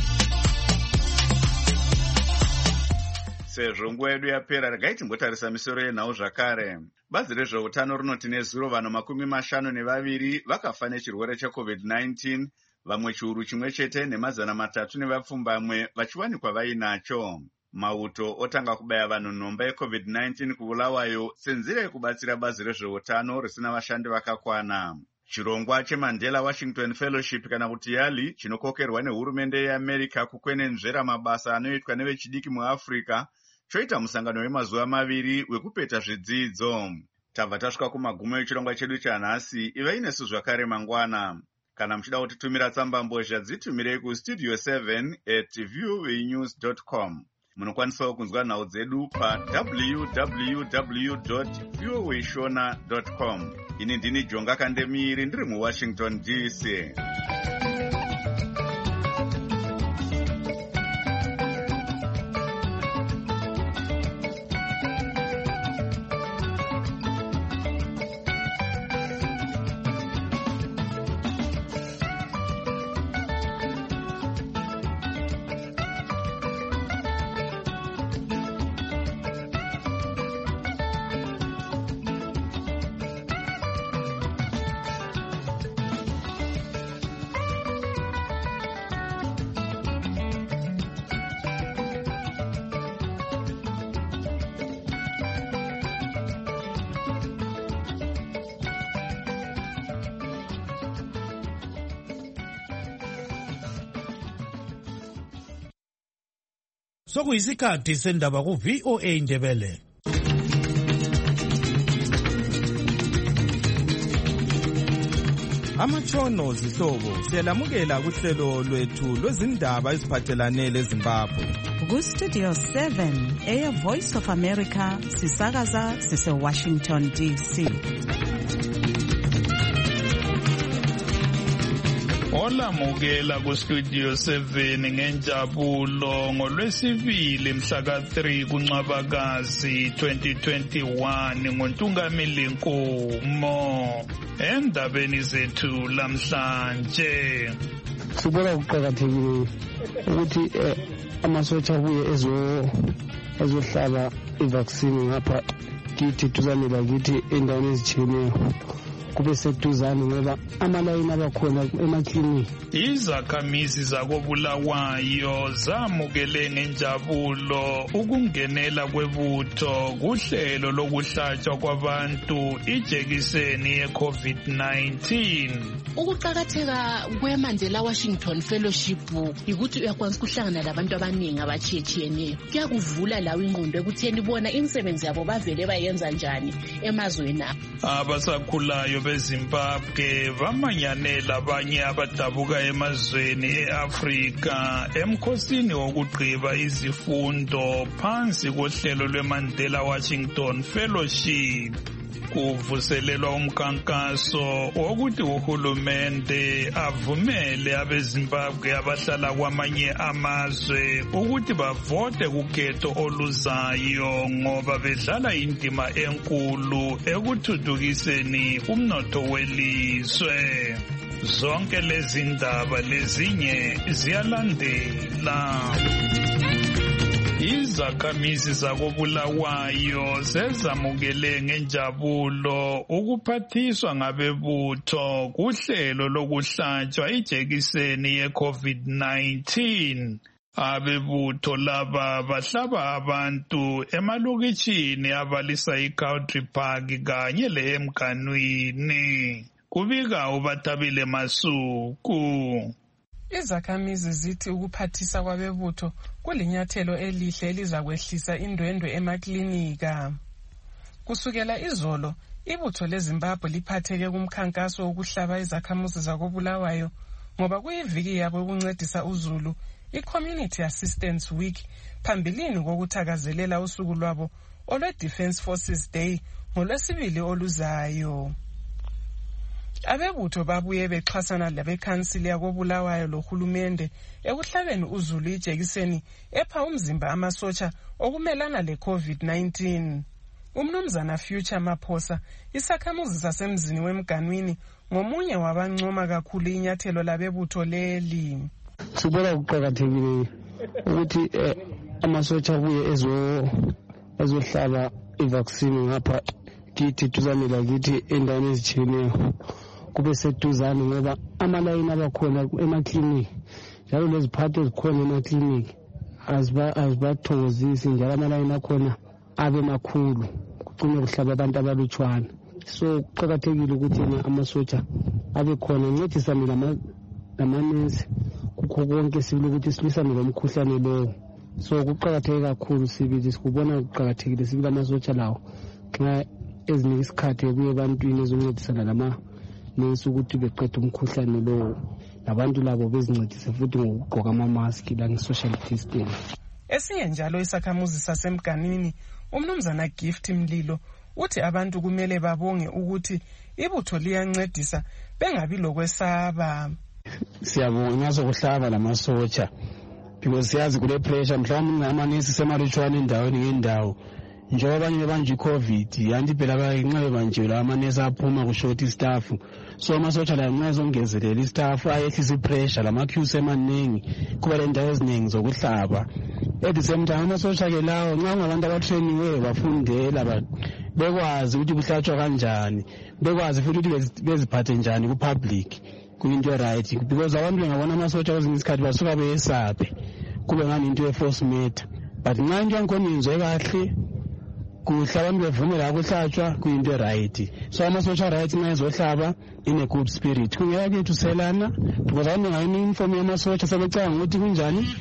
S1: Sezvo nguva yedu yapera, regai timbotarisa misoro yenhau zvakare. Bazi rezveutano rinoti nezuro vanhu 52 vakafa nechirwere cheCovid-19, vamwe chiuru chimwe chete nemazana 320 vachiwanikwa vainacho. Mauto otanga kubaya vanhu nhomba yeCovid-19 kubulawayo senzira yekubatsira bazi rezveutano risina vashandi vakakwana. Chirongwa cheMandela Washington Fellowship kana kuti YALI chinokokerwa nehurumende yeAmerica kukwenenzvera mabasa anoitwa nevechidiki muAfrica choita musangano wemazuva 2 wekupeta zvidzidzo. Tabva tasvika kumagumo echirongwa chedu chanhasi. Ivai nesu zvakare mangwana. Kana muchida kutitumira tsamba mbozha dzitumirei kustudio 7@voanews.com. Munokwanisawo kunzwa nhau dzedu pa www.voashona.com. Ini ndini Jonga Kandemiri ndiri muWashington DC.
S2: Sokuyisikhathi sendaba ku-VOA Indebele.
S3: Amatshono zihlobo siyalamukela kuhlelo lwethu lwezindaba eziphathelane leZimbabwe.
S4: Ku-Studio 7 Air Voice of America sisakaza sise-Washington DC.
S7: Olamukela ku-Studio 7 ngenjabulo ngolwesibili mhla ka-3 kuNcwabakazi 2021 ngoNtungamili Nkomo. Endabeni zethu lamhlanje
S8: sibona kuqakathekile ukuthi amasotsha abuye ezohlaba ivaccine ngapha kithi duzane lakithi endaweni ezitshiyeneyo kube seduzane ngoba amalayini abakhona emakliniki.
S7: Izakhamizi zakoBulawayo zamukele ngenjabulo ukungenela kwebutho kuhlelo lokuhlatshwa kwabantu ijekiseni ye-COVID-19.
S5: Ukuqakatheka kweMandela Washington Fellowship ukuthi uyakwazi ukuhlangana labantu abaningi abatshiyetshiyeneyo. Kuyakuvula lawo ingqondo ekutheni bona imisebenzi yabo bavele bayenza njani emazweni abo.
S7: Abasakhulayo beZimbabwe bamanyanela abanye abadabuka emazweni e-Afrika emkhosini wokugqiba izifundo phansi kohlelo lweMandela Washington Fellowship. Kuvuselelwa umkhankaso wokuthi uhulumende avumele abeZimbabwe abahlala kwamanye amazwe ukuthi bavote kukhetho oluzayo ngoba bedlala indima enkulu ekuthuthukiseni umnotho welizwe. Zonke lezi ndaba lezinye ziyalandela. Izakhamizi zakoBulawayo zezamukele ngenjabulo ukuphathiswa ngabebutho kuhlelo lokuhlatshwa ijekiseni ye-COVID-19. Abebutho laba bahlaba abantu emalokitshini abalisa iCountry Park kanye leMganwini. Kubika uBathabile Masuku.
S26: Izakhamizi zithi ukuphathisa kwabebutho kulinyathelo elihle elizakwehlisa indwendwe emaklinika. Kusukela izolo, ibutho leZimbabwe liphatheke kumkhankaso wokuhlaba izakhamuzi zakoBulawayo ngoba kuyiviki yabo ukuncedisa uzulu, i-Community Assistance Week, phambilini kokuthakazelela usuku lwabo olwe-Defence Forces Day ngolwesibili oluzayo. Abebutho babuye bexhasana labekhansili yakoBulawayo lohulumende ekuhlabeni uzulu ijekiseni epha umzimba amasotsha okumelana le-COVID-19. Umnumzana Future Maphosa, isakhamuzi sasemzini weMganwini, ngomunye wabancoma kakhulu inyathelo labebutho leli.
S8: Sibona kuqakathekile ukuthi amasotsha abuye ezohlaba ivaccine ngapha kithi duzane lakithi endaweni ezitshiyeneyo kube seduzane ngoba amalayini abakhona emakliniki njalo leziphatho ezikhona emakliniki azibathokozisi njalo amalayini akhona abe makhulu kucine kuhlaba abantu abalutshwana. So kuqakathekile ukuthi amasotsha abe khona ncedisane lamanesi kukho konke sibili ukuthi silwisane lomkhuhlane lowo. So kuqakatheke kakhulu sibili sikubona kuqakathekile sibili amasotsha lawo nxa ezinika isikhathi kuye ebantwini ezoncedisana lamanesi ukuthi beqede umkhuhlane lowo, nabantu labo bezincedise futhi ngokugqoka amamaski lange-social distance.
S26: Esinye njalo isakhamuzi sasemganwini, umnumzana Gift Mlilo, uthi abantu kumele babonge ukuthi ibutho liyancedisa bengabi lokwesaba.
S8: Siyabonga ngaso kuhlaba lamasotsha because siyazi kule pressure mhlawumbe amanesi semalutshwana endaweni ngendawo. Njengoba abanye bebanjwe i-COVID yanti phela nxa bebanjelwa amanesi aphuma kushort istaff, so amasotsha layo nxa ezongezelela istaff ayehlisa ipressure lama-queues emaningi kuba le ndawo eziningi zokuhlaba. At the same time amasotsha-ke lawo nxa kungabantu abatreniweyo bafundela bekwazi ukuthi kuhlatshwa kanjani, bekwazi futhi ukuthi beziphathe njani ku-public, kuyinto right because abantu bengabona amasotsha kwezinye isikhathi basuka beyesabe kube ngani into ye-force matter. But nxa into yankhona yenziwe kahle kuhla abantu bevumela ukuhlatshwa kuyinto right. So amasotsha right nxa ezohlaba in a good spirit kungeke kuselana because abantu ngayini uniform yamasotsha sebecabanga ukuthi kunjani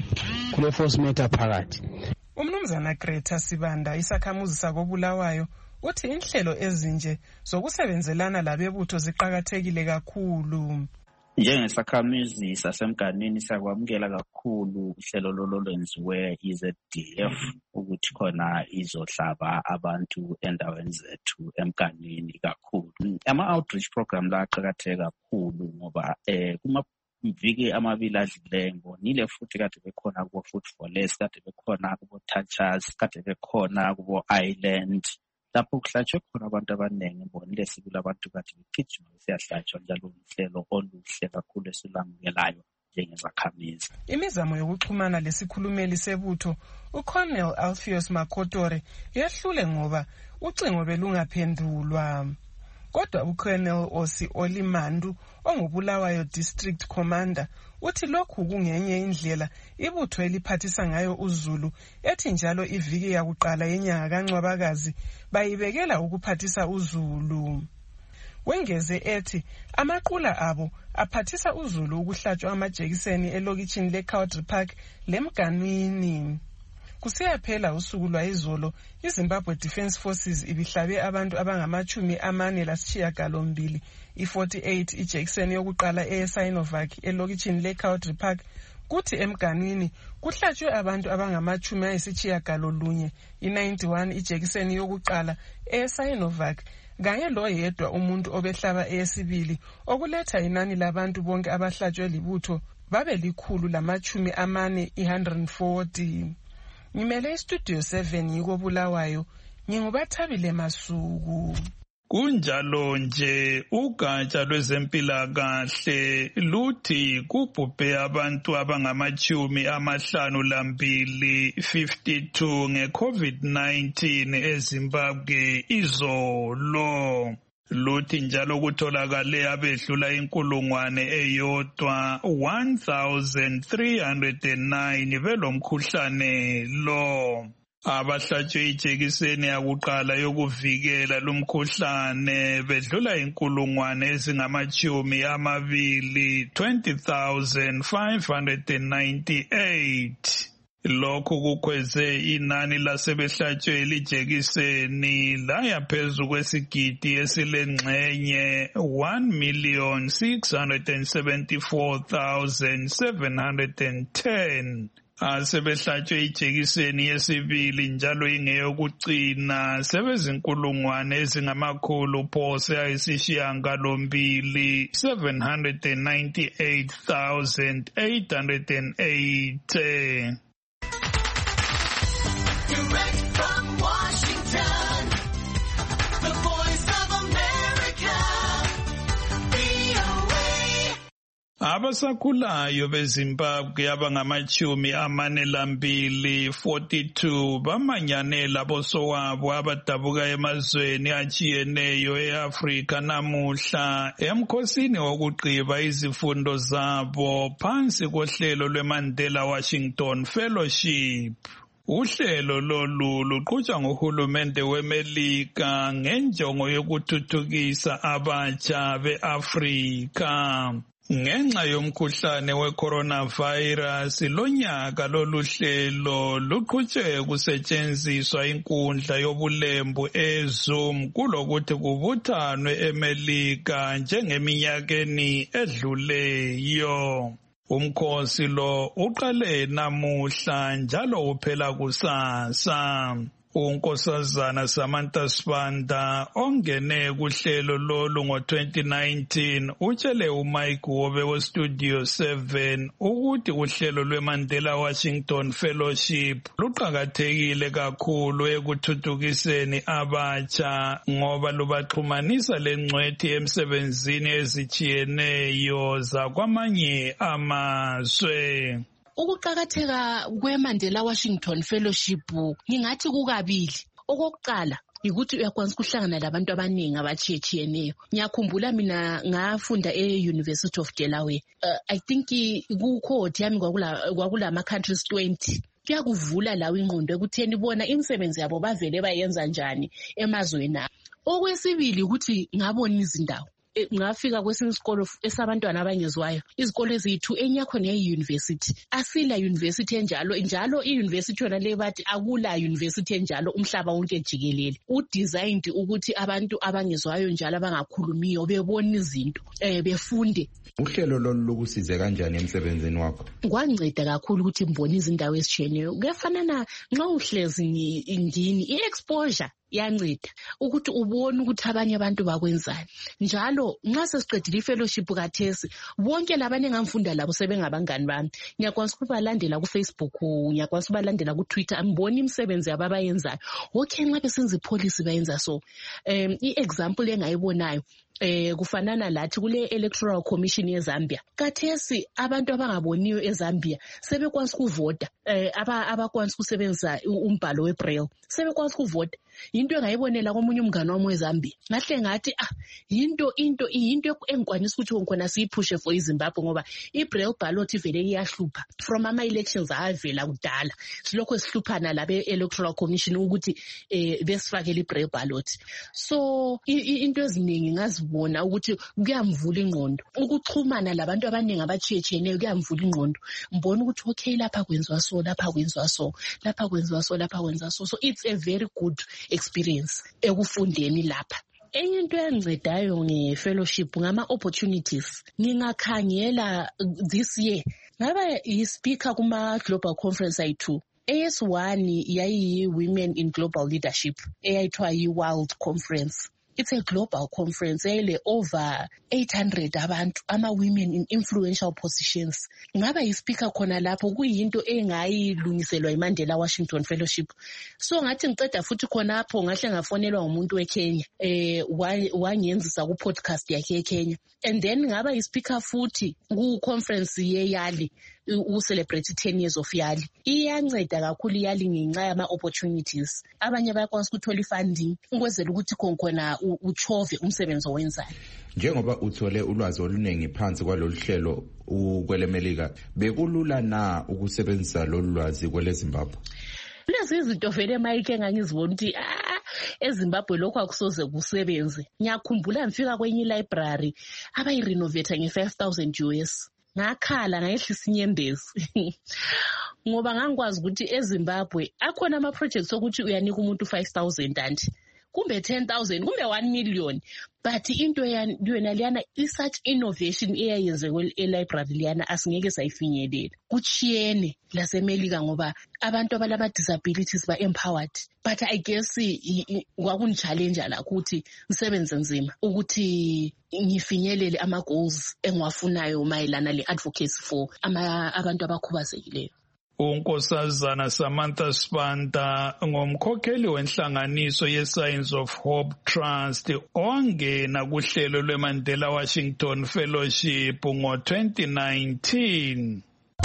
S8: kule force matter phakathi.
S26: Umnumzana Greta Sibanda isakhamuzi sakobulawayo uthi inhlelo ezinje zokusebenzelana labebutho ziqhakathekile kakhulu.
S6: Njengesakhamuzi sasemganini siyakwamukela kakhulu uhlelo lolwenziwe iZDF ukuthi khona izohlaba abantu endaweni zethu emganini kakhulu. Ama-outreach program la aqhakatheke kakhulu ngoba kumaviki amabili adluleyo ngibonile futhi kade bekhona kubo Food for Less, kade bekhona kubo Touchers, kade bekhona kubo Island. Lapho kuhlatshwe khona abantu abaningi ngibonile sibili abantu kade begijima besiyahlatshwa njalo uhlelo oluhle kakhulu esilamukelayo njengezakhamizi.
S26: Imizamo yokuxhumana lesikhulumeli sebutho uColonel Alpheus Makotore yehlule ngoba ucingo belungaphendulwa. Kodwa uColonel Osi Olimandu ongubulawayo District Commander uthi lokhu kungenye indlela ibutho eliphathisa ngayo uZulu ethi njalo iviki yakuqala yenyanga kaNcwabakazi bayibekela ukuphathisa uZulu. Wengeze ethi amaqula abo aphathisa uZulu ukuhlatshwa amajekiseni elokitshini leCountry Park lemganwini. Kusiyaphela usuku lwayizolo iZimbabwe Defence Forces ibihlabe abantu abangama-48 i-48 ijekiseni yokuqala eSinovac elokitshini leCountry Park, kuthi emganwini kuhlatshwe abantu abangama-91 i-91 ijekiseni yokuqala eSinovac kanye loyedwa umuntu obehlaba eyesibili, okuletha inani labantu bonke abahlatshwe libutho babe 140. Ngimele iStudio 7 yikobulawayo, ngingubathabile Masuku.
S7: Kunjalo nje ugatsha lwezempilakahle luthi kubhubhe abantu abangama-52 nge-COVID-19 eZimbabwe izolo. Luthi njalo kutholakale abedlula 1,309 belomkhuhlane lo. Abahlatshwe ijekiseni yakuqala yokuvikela lumkhuhlane bedlula 20,598. Lokhu kukhweze inani lasebehlatshwe lijekiseni laya phezu kwesigidi esilengxenye 1,674,710. Asebehlatshwe ijekiseni yesibili njalo ingeyokucina sebezinkulungwane ezingama-798,808.
S9: Direct from Washington, the Voice of America, VOA.
S7: Abasakhulayo beZimbabwe abangama-42 bamanyane labosowabo abadabuka emazweni atshiyeneyo eAfrika namuhla emkhosini wokugqiba izifundo zabo phansi kohlelo lweMandela Washington Fellowship. Uhlelo lolu luqhutshwa nguhulumende weMelika ngenjongo yokuthuthukisa abatsha beAfrika. Ngenxa yomkhuhlane we-coronavirus, lonyaka lolu hlelo luqhutshwe kusetshenziswa inkundla yobulembu eZoom kulokuthi kubuthanwe eMelika njengeminyakeni edluleyo. Umkhosi lo uqale namuhla njalo uphela kusasa. uNkosazana Samantha Sibanda ongene kuhlelo lolu ngo-2019 utshele uMike Wobe weStudio 7 ukuthi uhlelo lweMandela Washington Fellowship luqakathekile kakhulu ekuthuthukiseni abatsha ngoba lubaxhumanisa lengcwethi emsebenzini ezijiyeneyo zakwamanye amazwe.
S5: Ukuqakatheka kweMandela Washington Fellowship ngingathi kukabili. Okokuqala ukuthi uyakwanisa ukuhlangana labantu abaningi abatshiyeneyo. Ngiyakhumbula mina ngafunda e-University of Delaware. I think ku-cohort yami kwakulama countries 20. Kuyakuvula lawo ingqondo ekutheni bona imisebenzi yabo bavele bayenza njani emazweni abo. Okwesibili ukuthi ngabona izindawo. ngafika kwesinye isikolo esabantwana abangezwayo, izikolo eziyi-2 enye yakhona yeyi-university. Asila university enjalo, njalo i-university yona le bathi akula university enjalo umhlaba wonke jikelele. Udesigned ukuthi abantu abangezwayo njalo abangakhulumiyo bebona izinto befunde.
S17: Uhlelo lolu lukusize kanjani emsebenzini wakho?
S5: Kwanceda kakhulu ukuthi ngibone izindawo ezitshiyeneyo. Kuyafanana nxa uhlezi ngini i-exposure yanceda ukuthi ubone ukuthi abanye abantu bakwenzani. Njalo nxa sesiqedile i-fellowship kathesi, bonke labanye engangifunda labo sebengabangani bami. Ngiyakwanisa ukubalandela ku-Facebook, ngiyakwanisa ukubalandela ku-Twitter, ngibone imisebenzi yabo abayenzayo. Okay, nxa besenza ipolicy bayenza so. I-example engayibonayo kufanana lathi kule Electoral Commission yeZambia. Kathesi abantu abangaboniyo eZambia sebekwanisa ukuvota, abakwanisa ukusebenzisa umbhalo weBraille sebekwanisa ukuvota. Into engayibonela komunye umngane wami weZambia. Ngahle ngathi into engikwanisa ukuthi ngkhona siyiphushe for iZimbabwe ngoba iBraille ballot ivele iyahlupha from ama-elections avela kudala. Silokho sihluphana labe Electoral Commission ukuthi besifakele iBraille ballot. So into eziningi ngazibona ukuthi kuyamvula ingqondo. Ukuxhumana labantu abaningi abachiyechiyeneyo kuyamvula ingqondo. Mbona ukuthi okay lapha kwenziwa so, lapha kwenziwa so, lapha kwenziwa so, lapha kwenziwa so. So it's a very good experience ekufundeni lapha. Enye into engicedayo nge-fellowship ngama-opportunities. Ngingakhangela this year ngaba yi-speaker kuma-global conference ayi-2. AS1 yayi-Women in Global Leadership eyayithiwa yi-World Conference. It's a global conference, over 800 abantu, women in influential positions. Ngaba yi-speaker khona lapho kuyinto engayilungiselwa iMandela Washington Fellowship. So ngathi ngiceda futhi khonapho ngahle ngafonelwa umuntu weKenya, wangenzisa ku-podcast yakhe eKenya. And then ngaba yi-speaker futhi ku-conference yeYali, celebrate 10 years of Yali. Iyanceda kakhulu Yali ngenxa yama-opportunities. Abanye bayakwanisa ukuthola i-funding ukwenzela ukuthi khona uchove umsebenzi owenzayo.
S17: Njengoba uthole ulwazi oluningi phansi kwalolu hlelo ukwele Melika, bekulula na ukusebenzisa lolu lwazi kwele Zimbabwe?
S5: Lezi izinto vele Mike engangizibona ukuthi eZimbabwe lokho akusoze kusebenze. Ngiyakhumbula ngifika kwenye library abayirenovate nge-5,000 US. Ngakhala ngayehlisa inyembezi ngoba ngangikwazi ukuthi eZimbabwe akhona ama-projects okuthi uyanika umuntu 5,000 anti kumbe 10,000 kumbe 1 million, but into yona liyana such innovation eyayenzekwe e-library liyana asingeke sayifinyelela. Kuchiyene laseMelika ngoba abantu abalama-disabilities ba-empowered, but I guess kwakuni-challenge la ukuthi ngisebenze nzima ukuthi ngifinyelele ama-goals engiwafunayo mayelana le-advocacy for abantu abakhubazekileyo.
S7: uNkosazana Samantha Spanta ngomkhokheli wenhlanganiso ye-Signs of Hope Trust owangena kuhlelo lweMandela Washington Fellowship ngo-2019.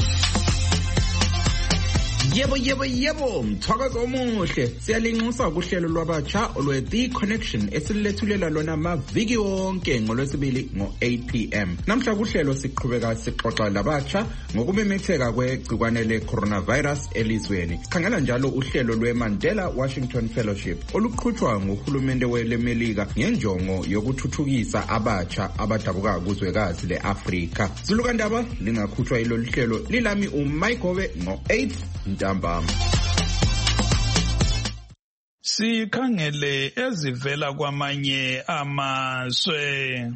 S17: Yebo, mthakazo omuhle. Siyalinxusa kuhlelo lwabatsha olwe-The Connection esilethulela lona maviki wonke ngolwesibili ngo-8 p.m. Namhla kuhlelo siqhubeka sixoxa labatsha ngokumemetheka kwegcikwane le-coronavirus elizweni. Sikhangela njalo uhlelo lwe-Mandela Washington Fellowship oluqhutshwa nguhulumende weleMelika ngenjongo yokuthuthukisa abatsha abadabuka kuzwekazi le-Afrika. Zulukandaba lingakhutshwa ilolu hlelo lilami uMike Hobe ngo-8 ntambama.
S7: Sikhangele ezivela kwamanye amazwe.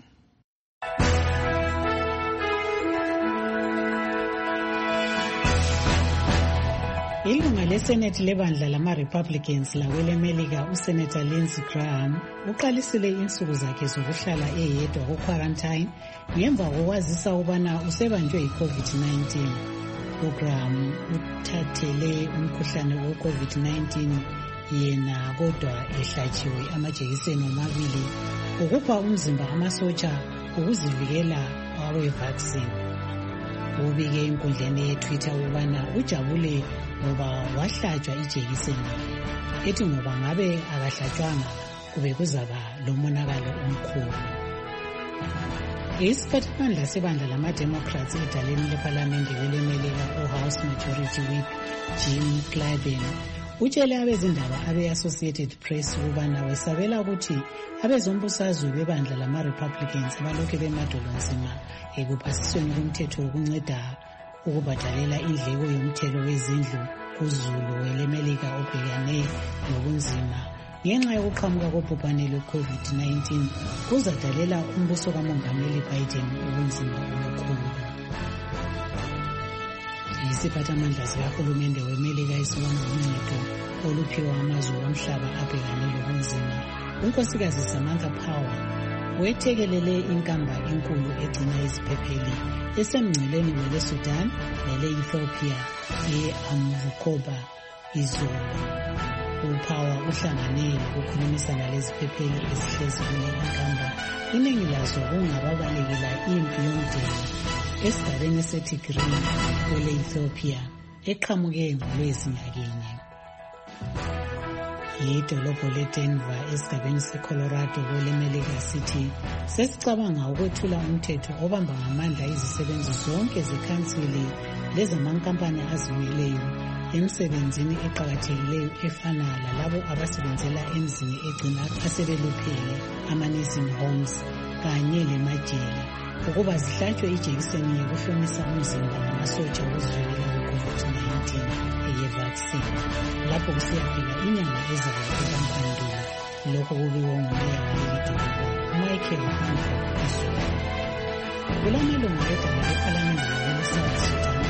S10: Ilunga leSenate lebandla lama-Republicans lakweleMelika uSenator Lindsey Graham uqalisile insuku zakhe zokuhlala eyedwa ku-quarantine ngemva kokwazisa ukubana usebanjwe yi-COVID-19. UGraham uthathele umkhuhlane we-COVID-19 yena kodwa ehlatshiwe amajekiseni amabili ukupha umzimba amasotsha ukuzivikela awe-vaccine. Ubike enkundleni ye-Twitter ukubana ujabule ngoba wahlatshwa ijekiseni, ethi ngoba ngabe akahlatshwanga kube kuzaba lomonakalo omkhulu. Isiphathimandla sebandla lama-Democrats edaleni lephalamende kweleMelika uHouse Majority Whip Jim Clyburn utshele abezindaba abe-Associated Press ukubana wesabela ukuthi abezombusazwe bebandla lama-Republicans abalokhu bemadolonzima ekuphasisweni komthetho wokunceda ukubhadalela indleko yomthelo wezindlu kuzulu welemelika obhekane nobunzima ngenxa yokuqhamuka kobhubhane lwe-COVID-19 kuzadalela umbuso kamongameli Biden ubunzima obukhulu. Iziphathamandla zikahulumende wemelika esibona uncedo oluphiwa amazwe omhlaba abhekane lobunzima. unkosikazi Samantha Power wethekelele inkamba enkulu egcina iziphepheli esemngceleni wele-Sudan nele-Ethiopia e-Amvukoba izolo. uPower uhlangane lokukhulumisana leziphepheli ezihlezi kule inkamba, iningi lazo kungababalekela impi yomndeni esigabeni seTigray kwele-Ethiopia eqhamuke ngolwezi ngakinye. Idolobho leDenver esigabeni seColorado kwelemelika City sesicabanga ukwethula umthetho obamba ngamandla izisebenzi zonke zekhansili lezamankampani azimeleyo emsebenzini eqakathekileyo efana lalabo abasebenzela emzini egcina asebeluphele ama-nursing homes kanye lemajele ukuba zihlatshwe ijekiseni yokuhlomisa umzimba namasotsha okuzivikela ku-COVID-19 eye-vaccine lapho kusiyafika inyanga ezayo ekampandula. Lokho kubiwe ngumeya waleli dolobho uMichael Mfumfu. Kulamalungu edaba lephalamende lawele-South Sudan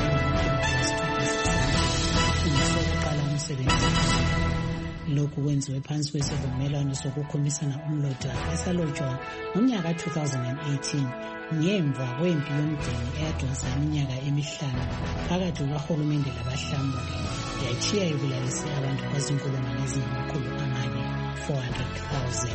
S10: sokuqala umsebenzi. Lokhu kwenziwe phansi kwesivumelwano sokukhomisana umlota esalotshwa ngomnyaka 2018 ngemva kwempi yomndeni eyadonsa iminyaka emihlanu phakathi kukahulumende labahlamuli yachiya ibulalise abantu bazinkulungwane ezingamakhulu amane 400,000.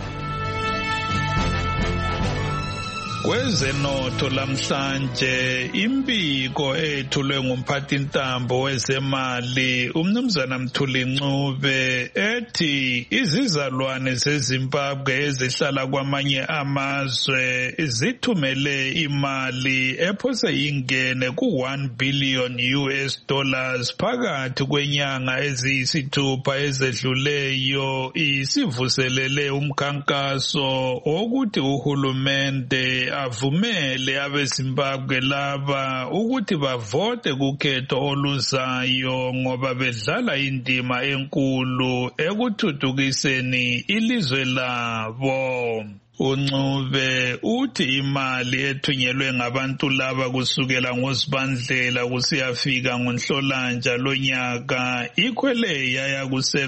S7: Kwezenotho lamhlanje imbiko ethulwe ngumphathintambo wezemali umnumzana Mthuli Ncube ethi izizalwane zeZimbabwe ezihlala kwamanye amazwe zithumele imali ephose ingene ku$1 billion phakathi kwenyanga eziyisithupha ezedluleyo isivuselele umkhankaso wokuthi uhulumende avumele abeZimbabwe laba ukuthi bavote kukhetho oluzayo ngoba bedlala indima enkulu ekuthuthukiseni ilizwe labo. uNcube uthi imali ethunyelwe ngabantu laba kusukela ngoZibandlela kusiyafika ngoNhlolanja lonyaka ikhwele yaya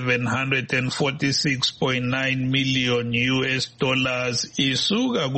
S7: ku$746.9 million isuka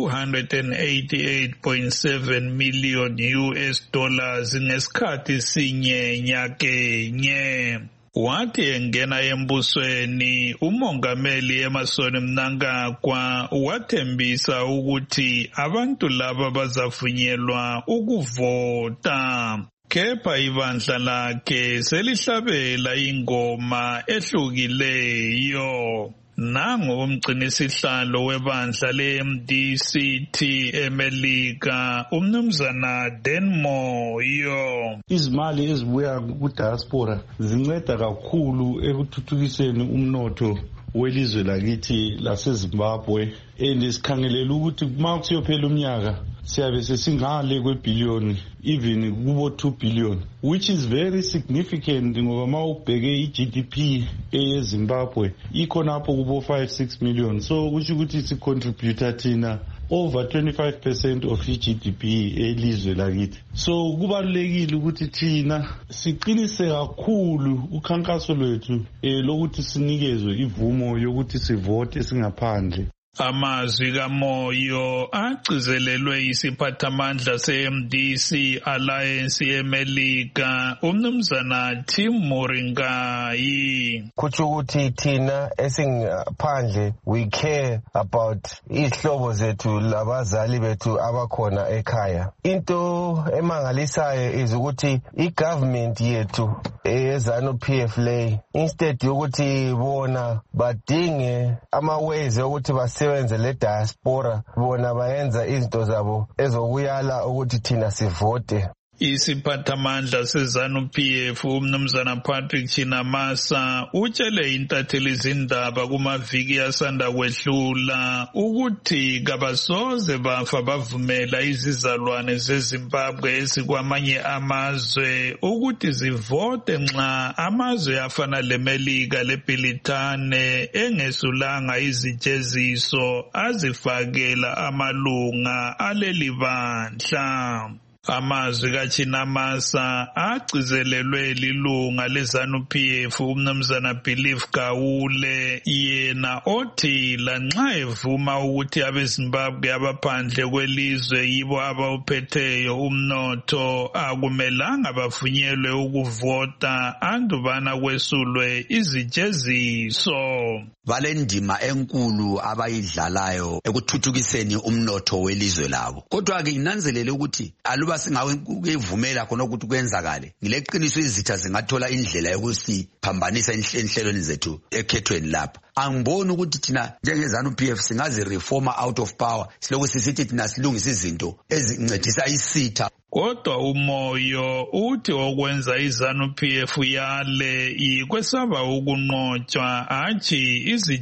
S7: ku$288.7 million ngesikhathi sinye nyakenye. Wathi engena embusweni umongameli Emmerson Mnangagwa wathembisa ukuthi abantu laba bazavunyelwa ukuvota. Kepha ibandla lakhe selihlabela ingoma ehlukileyo. Nango umgcinisihlalo webandla le-MDCT eMelika umnumzana Denmoyo.
S11: Izimali ezibuya ku-diaspora zinceda kakhulu ekuthuthukiseni umnotho welizwe lakithi laseZimbabwe and sikhangelela ukuthi uma kusiyophela umnyaka siyabe sesingale kwebhiliyoni even kubo 2 billion, which is very significant ngoba ma ubheke i-GDP eyeZimbabwe ikhonapho kubo 5-6 million, so kusho ukuthi sicontributor thina over 25% of i-GDP elizwe lakithi. So kubalulekile ukuthi thina siqinise kakhulu ukhankaso lwethu lokuthi sinikezwe ivumo yokuthi sivote singaphandle.
S7: Amazwi kaMoyo agcizelelwe isiphathamandla se-MDC Alliance eMelika umnumzana Tim Moringai.
S12: Kutsho ukuthi thina esingaphandle we care about izihlobo zethu labazali bethu abakhona ekhaya. Into emangalisayo ukuthi i-government yethu eZANU-PF le instead yokuthi bona badinge amawezi ukuthi basebenze le diaspora bona bayenza izinto zabo ezokuyala ukuthi thina sivote.
S7: Isiphathamandla seZANU-PF umnumzana Patrick Chinamasa utshele intatheli izindaba kumaviki asanda kwedlula ukuthi kabasoze bafa bavumela izizalwane zeZimbabwe ezikwamanye amazwe ukuthi zivote nxa amazwe afana leMelika leBritane engesulanga izijeziso azifakela amalunga aleli bandla. Amazwi kaChinamasa agcizelelwe lilunga leZANU-PF umnumzana Believe Gawule, yena othi lanxa evuma ukuthi abeZimbabwe abaphandle kwelizwe yibo abawuphetheyo umnotho akumelanga bavunyelwe ukuvota andubana kwesulwe izijeziso.
S13: Balendima enkulu abayidlalayo ekuthuthukiseni umnotho welizwe labo. Kodwa ke inanzelele ukuthi aluba singawuvumela khona ukuthi kwenzakale, ngileqiniso izitha zingathola indlela yokusiphambanisa enhlelweni zethu ekhethweni lapha. Angiboni ukuthi thina njengeZANU-PF singazi reformer out of power siloku sisithi thina silungisa izinto ezincedisa isitha.
S7: Kodwa umoyo uthi okwenza iZANU-PF yale ikwesaba ukunqotshwa hatshi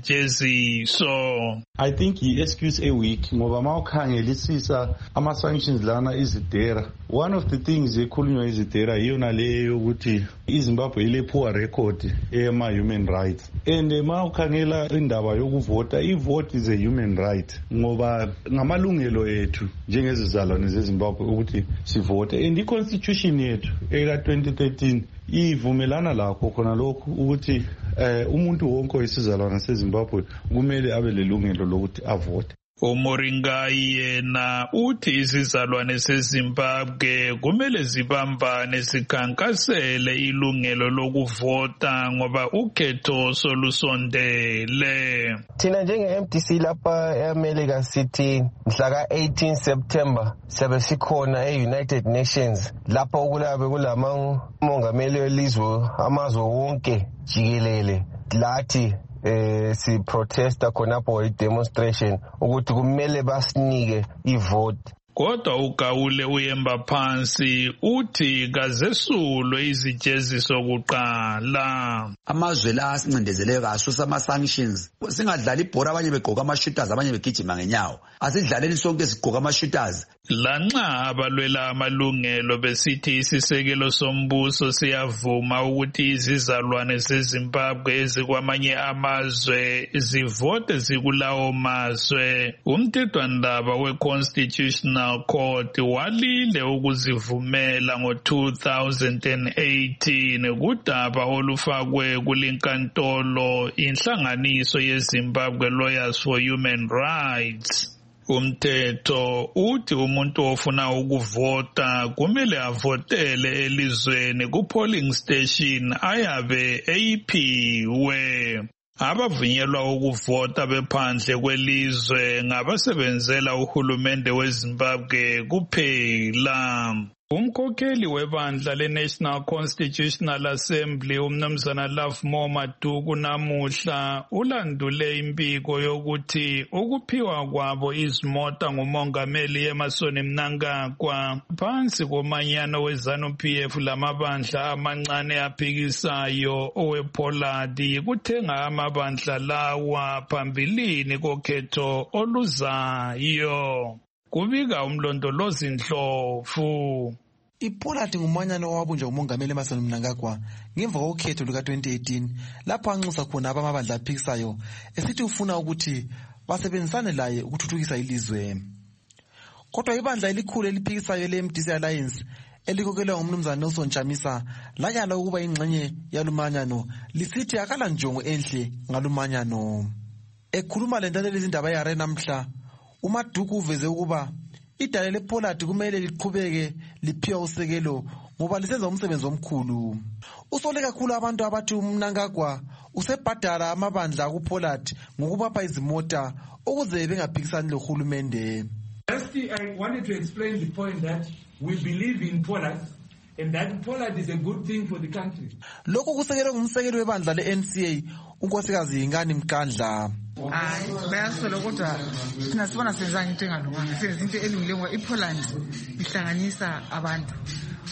S7: izijeziso.
S11: I think i-excuse weak ngoba mawukhangelisisa ama-sanctions lana izidera. One of the things ekhulunywa izidera yiyona leyo yokuthi iZimbabwe ile-poor record ema-human rights. And mawukhangela indaba yokuvota, i-vote is a human right ngoba ngamalungelo ethu njengezizalwane zeZimbabwe ukuthi sivote. And i-constitution yethu eka-2013 ivumelana lakho khona lokhu ukuthi umuntu wonke oyisizalwane seZimbabwe kumele abe lelungelo lokuthi avote.
S7: uMoringai yena uthi izizalwane seZimbabwe kumele zibambane zikhankasele ilungelo lokuvota ngoba ukhetho solusondele.
S12: Thina njenge-MDC lapha eAmerica City mhla ka-18 September siyabe sikhona e-United Nations lapho ukulabe kulamamongameli welizwe amazwe wonke jikelele lathi si protesta khonapho i-demonstration ukuthi kumele basinike i-vote.
S7: Kodwa uGawule uyemba phansi uthi kazesulwe izijeziso kuqala.
S13: Amazwe la asincindezele kaso sama-sanctions. Singadlala ibhora abanye begqoka ama-shooters abanye begijima ngenyawo. Asidlaleni sonke sigqoka ama-shooters.
S7: Lanxa abalwela amalungelo besithi isisekelo sombuso siyavuma ukuthi izizalwane zeZimbabwe ezikwamanye amazwe zivote zikulawo mazwe, umthethwandaba we-Constitutional Court walile ukuzivumela ngo-2018 kudaba olufakwe kulinkantolo inhlanganiso yeZimbabwe Lawyers for Human Rights. Umthetho uthi umuntu ofuna ukuvota kumele avotele elizweni ku-polling station ayabe eyiphiwe. Abavunyelwa ukuvota bephandle kwelizwe ngabasebenzela uhulumende weZimbabwe kuphela. Umkhokheli webandla le-National Constitutional Assembly umnumzana Lovemore Maduku namuhla ulandule impiko yokuthi ukuphiwa kwabo izimota ngumongameli Emmerson Mnangagwa phansi komanyano weZANU-PF lamabandla amancane aphikisayo owePollard kuthenga amabandla lawa phambilini kokhetho oluzayo. Kubika umlondolozi Ndlovu.
S14: iPollard ngumanyano owabunjwa ngumongameli Emmerson Mnangagwa ngemva kokhetho luka-2018 lapho anxusa khona abamabandla aphikisayo esithi ufuna ukuthi basebenzisane laye ukuthuthukisa ilizwe. Kodwa ibandla elikhulu eliphikisayo le-MDC Alliance elikhokelwa ngumnumzana Nelson Chamisa layala ukuba ingxenye yalumanyano lisithi akala njongo enhle ngalumanyano. Ekhuluma le ntatheli izindaba yare namhla uMaduku uveze ukuba idale lePollard kumele liqhubeke liphiwa usekelo ngoba lisenza umsebenzi omkhulu. Usole kakhulu abantu abathi uMnangagwa usebhadala amabandla akuPollard ngokubapha izimota ukuze bengaphikisani lohulumende.
S15: First, I wanted to explain the point that we believe in Pollard and that Pollard is a good thing for the country.
S14: Lokho kusekelwe ngumsekeli webandla le-NCA unkosikazi Ingani Mkandla.
S16: Hayi bayasola kodwa thina sibona senza into engalunganga senza into elungileyo ngoba iPollard ihlanganisa abantu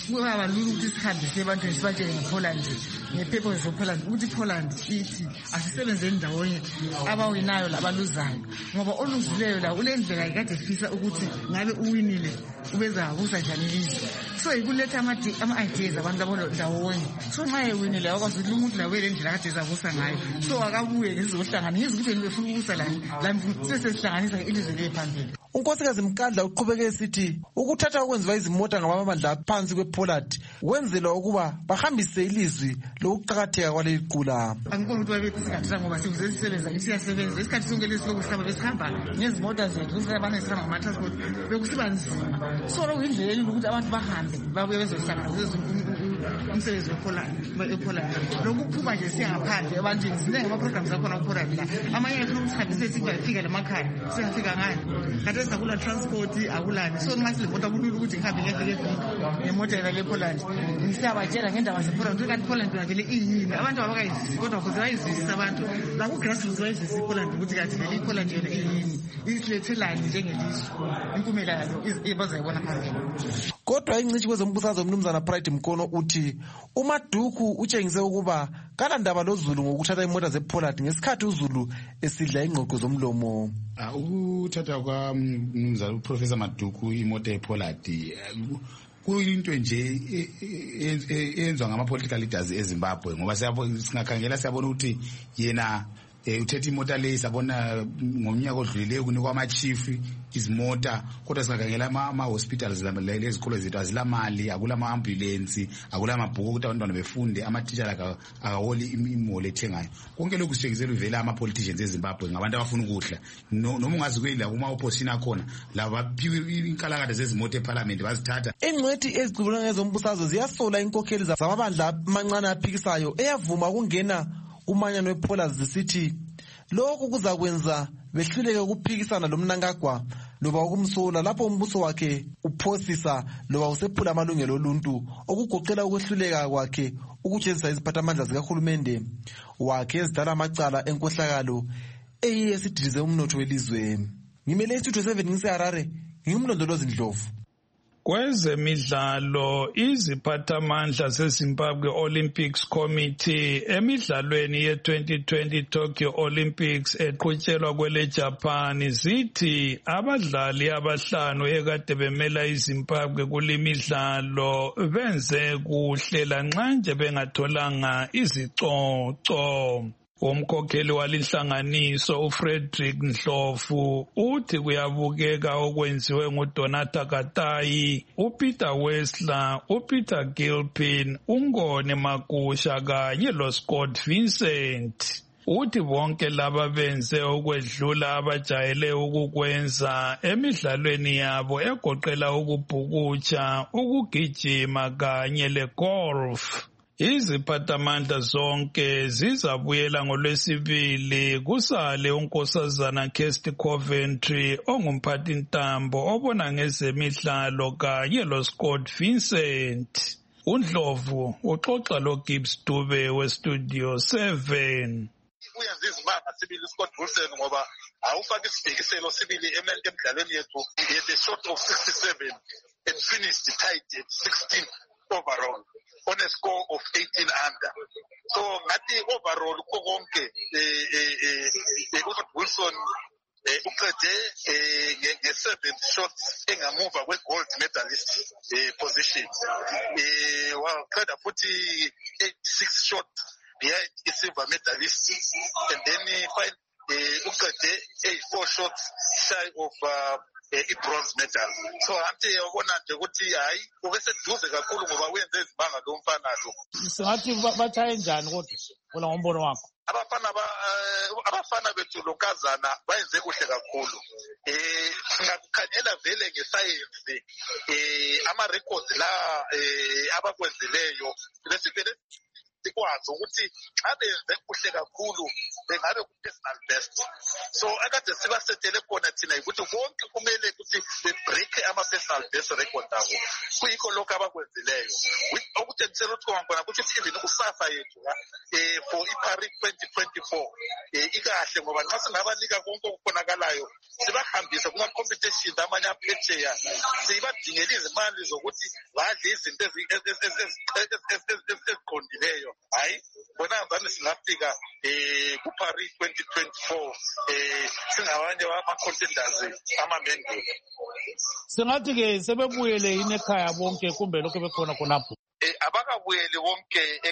S16: kungaba lula ukuthi sihambise ebantwini sibatshele ngePoland nge-purpose zoPoland ukuthi iPoland ithi asisebenzeni ndawonye abawinayo labaluzayo ngoba oluzileyo la ule ndlela ikade fisa ukuthi ngabe uwinile ubezakusa njani ilizwe so ikuletha ama-ideas abantu abondawonye so nxa ewinile akwazi ukuthi umuntu lawe le ndlela kade ezakusa ngayo so akabuye ngizohlangana ngizi befuna ukusa lami sesesihlanganisa ilizwe lephambili.
S14: unkosikazi Mkandla uqhubeke esithi ukuthatha okwenziwa izimota ngamabandla aphansi kwePoland wenzelwa ukuba bahambise ilizwi lokuqakatheka kwaleli qula.
S16: Angikho ukuthi babesikhathi ngoba sisebenza siyasebenza isikhathi sonke lesi lokusihamba besihamba ngezimota zethu usibane sihamba ngama-transport bekusiba nzima so lokuyindlela ukuthi abantu bahambe babuye bezohlangana umsebenzi wePoland lokuphuma nje siyangaphandle ebantwini ziningi ama-programs akhona kuPoland la amanye efuna ukuthi sihambise singafika lemakhaya singafika ngani kade sakula transport akulani so nxa silemota kulula ukuthi ngihambe ngefike ngemota yela lePoland ngisabatshela ngendaba zePoland ukuthi kanti iPoland vele iyini abantu abakayizwisisi kodwa kuze bayizwisise abantu laku-grassroots bayizwisise iPoland ukuthi kanti vele iPoland yona iyini isilethelani njengelizwe impumela yayo bazayibona phambili.
S14: Kodwa ingcitshi kwezombusazwe umnumzana Pride Mkono uthi uMaduku utshengise ukuba kalandaba loZulu ngokuthatha imota zePoland ngesikhathi uZulu esidla ingqoqo zomlomo.
S18: Ukuthatha kwamnumzana uProfessor Maduku imota yePoland kuyinto nje eyenzwa ngama-political leaders eZimbabwe ngoba singakhangela siyabona ukuthi yena uthethe imota leyi sabona ngomnyaka odlulileyo kunikwa ama-chief izimota kodwa singakhangela ama-hospitals lezikolo zethu azilamali akulama-ambulensi akulamabhuku ukuthi abantwana befunde amatitshala akawoli imiholo ethengayo konke lokhu sitshengisela uvela ama-politicians eZimbabwe ngabantu abafuna ukudla noma ungazi kwela kuma-opposition akhona labo baphiwe inkalakade zezimota eParliament bazithatha.
S14: Ingcwethi ezicubulana ngezombusazwe ziyasola inkokheli zamabandla amancane aphikisayo eyavuma ukungena umanyano wePoland zisithi lokhu kuzakwenza behluleke ukuphikisana lomnankagwa loba ukumsola lapho umbuso wakhe uphosisa loba usephula amalungelo oluntu okugoqela ukwehluleka kwakhe ukujezisa iziphathamandla zikahulumende wakhe ezidala amacala enkohlakalo eyiyesidilize umnotho welizwe. Ngimele iStudio 7 ngiseHarare ngimlondolozi Ndlovu.
S7: Kwezemidlalo iziphathamandla zeZimbabwe Olympics Committee emidlalweni ye-2020 Tokyo Olympics eqhutshelwa kwele Japan zithi abadlali abahlanu ekade bemela iZimbabwe kulimidlalo benze kuhle lanxa nje bengatholanga izicoco. Umkhokheli walinhlanganiso uFrederick Ndlovu uthi kuyabukeka okwenziwe nguDonata Katayi, uPeter Wessler, uPeter Gilpin, uNgone Magusha kanye loScott Vincent. Uthi bonke laba benze okwedlula abajayele ukukwenza emidlalweni yabo egoqela ukubhukutsha, ukugijima kanye legolf. Iziphathamandla zonke zizabuyela ngoLwesibili kusale unkosazana Kirsty Coventry ongumphathintambo obona ngezemidlalo kanye loScott Vincent. uNdlovu uxoxa loGibbs Dube weStudio 7.
S19: Uyenza izimanga sibili uScott Vincent ngoba awufaka isibhekiselo sibili emidlalweni yethu the short of 67 and finished tied at 16 overall on a score of 18 under. So ngathi overall konke uScott Wilson uqede nge-7 shots engamuva kwe-gold medalist position. Waqeda futhi 6 shots behind i-silver medalist and then uqede 4 shots shy of i-bronze medal. So ante yabona nje ukuthi hayi ubeseduze kakhulu ngoba wenze izibanga lo mfana lo.
S2: Singathi batshaye njani kodwa ngombono wakho?
S19: Abafana bethu lonkazana bayenze kuhle kakhulu. Singakukhanyela vele ngesayensi ama-records la abakwenzileyo besivele sikwazi ukuthi xa benze kuhle kakhulu bengabe ku-personal best. So akade sibasetele khona thina ukuthi konke kumele ukuthi bebreak ama-personal best record abo. Kuyikho lokho abakwenzileyo. Okutshengisela ukuthi khona ukuthi even kusasa yethu for iParis 2024 ikahle ngoba nxa singabanika konke okukhonakalayo sibahambise kuma-competitions amanye aphetsheya sibadingela izimali zokuthi badle izinto eziqondileyo. Hayi bona ngani singafika kuParis 2024 singabanye ama-contenders ama-mandate.
S2: Singathi-ke sebebuyele yini ekhaya bonke kumbe lokho bekhona khonapho?
S19: Abakabuyeli wonke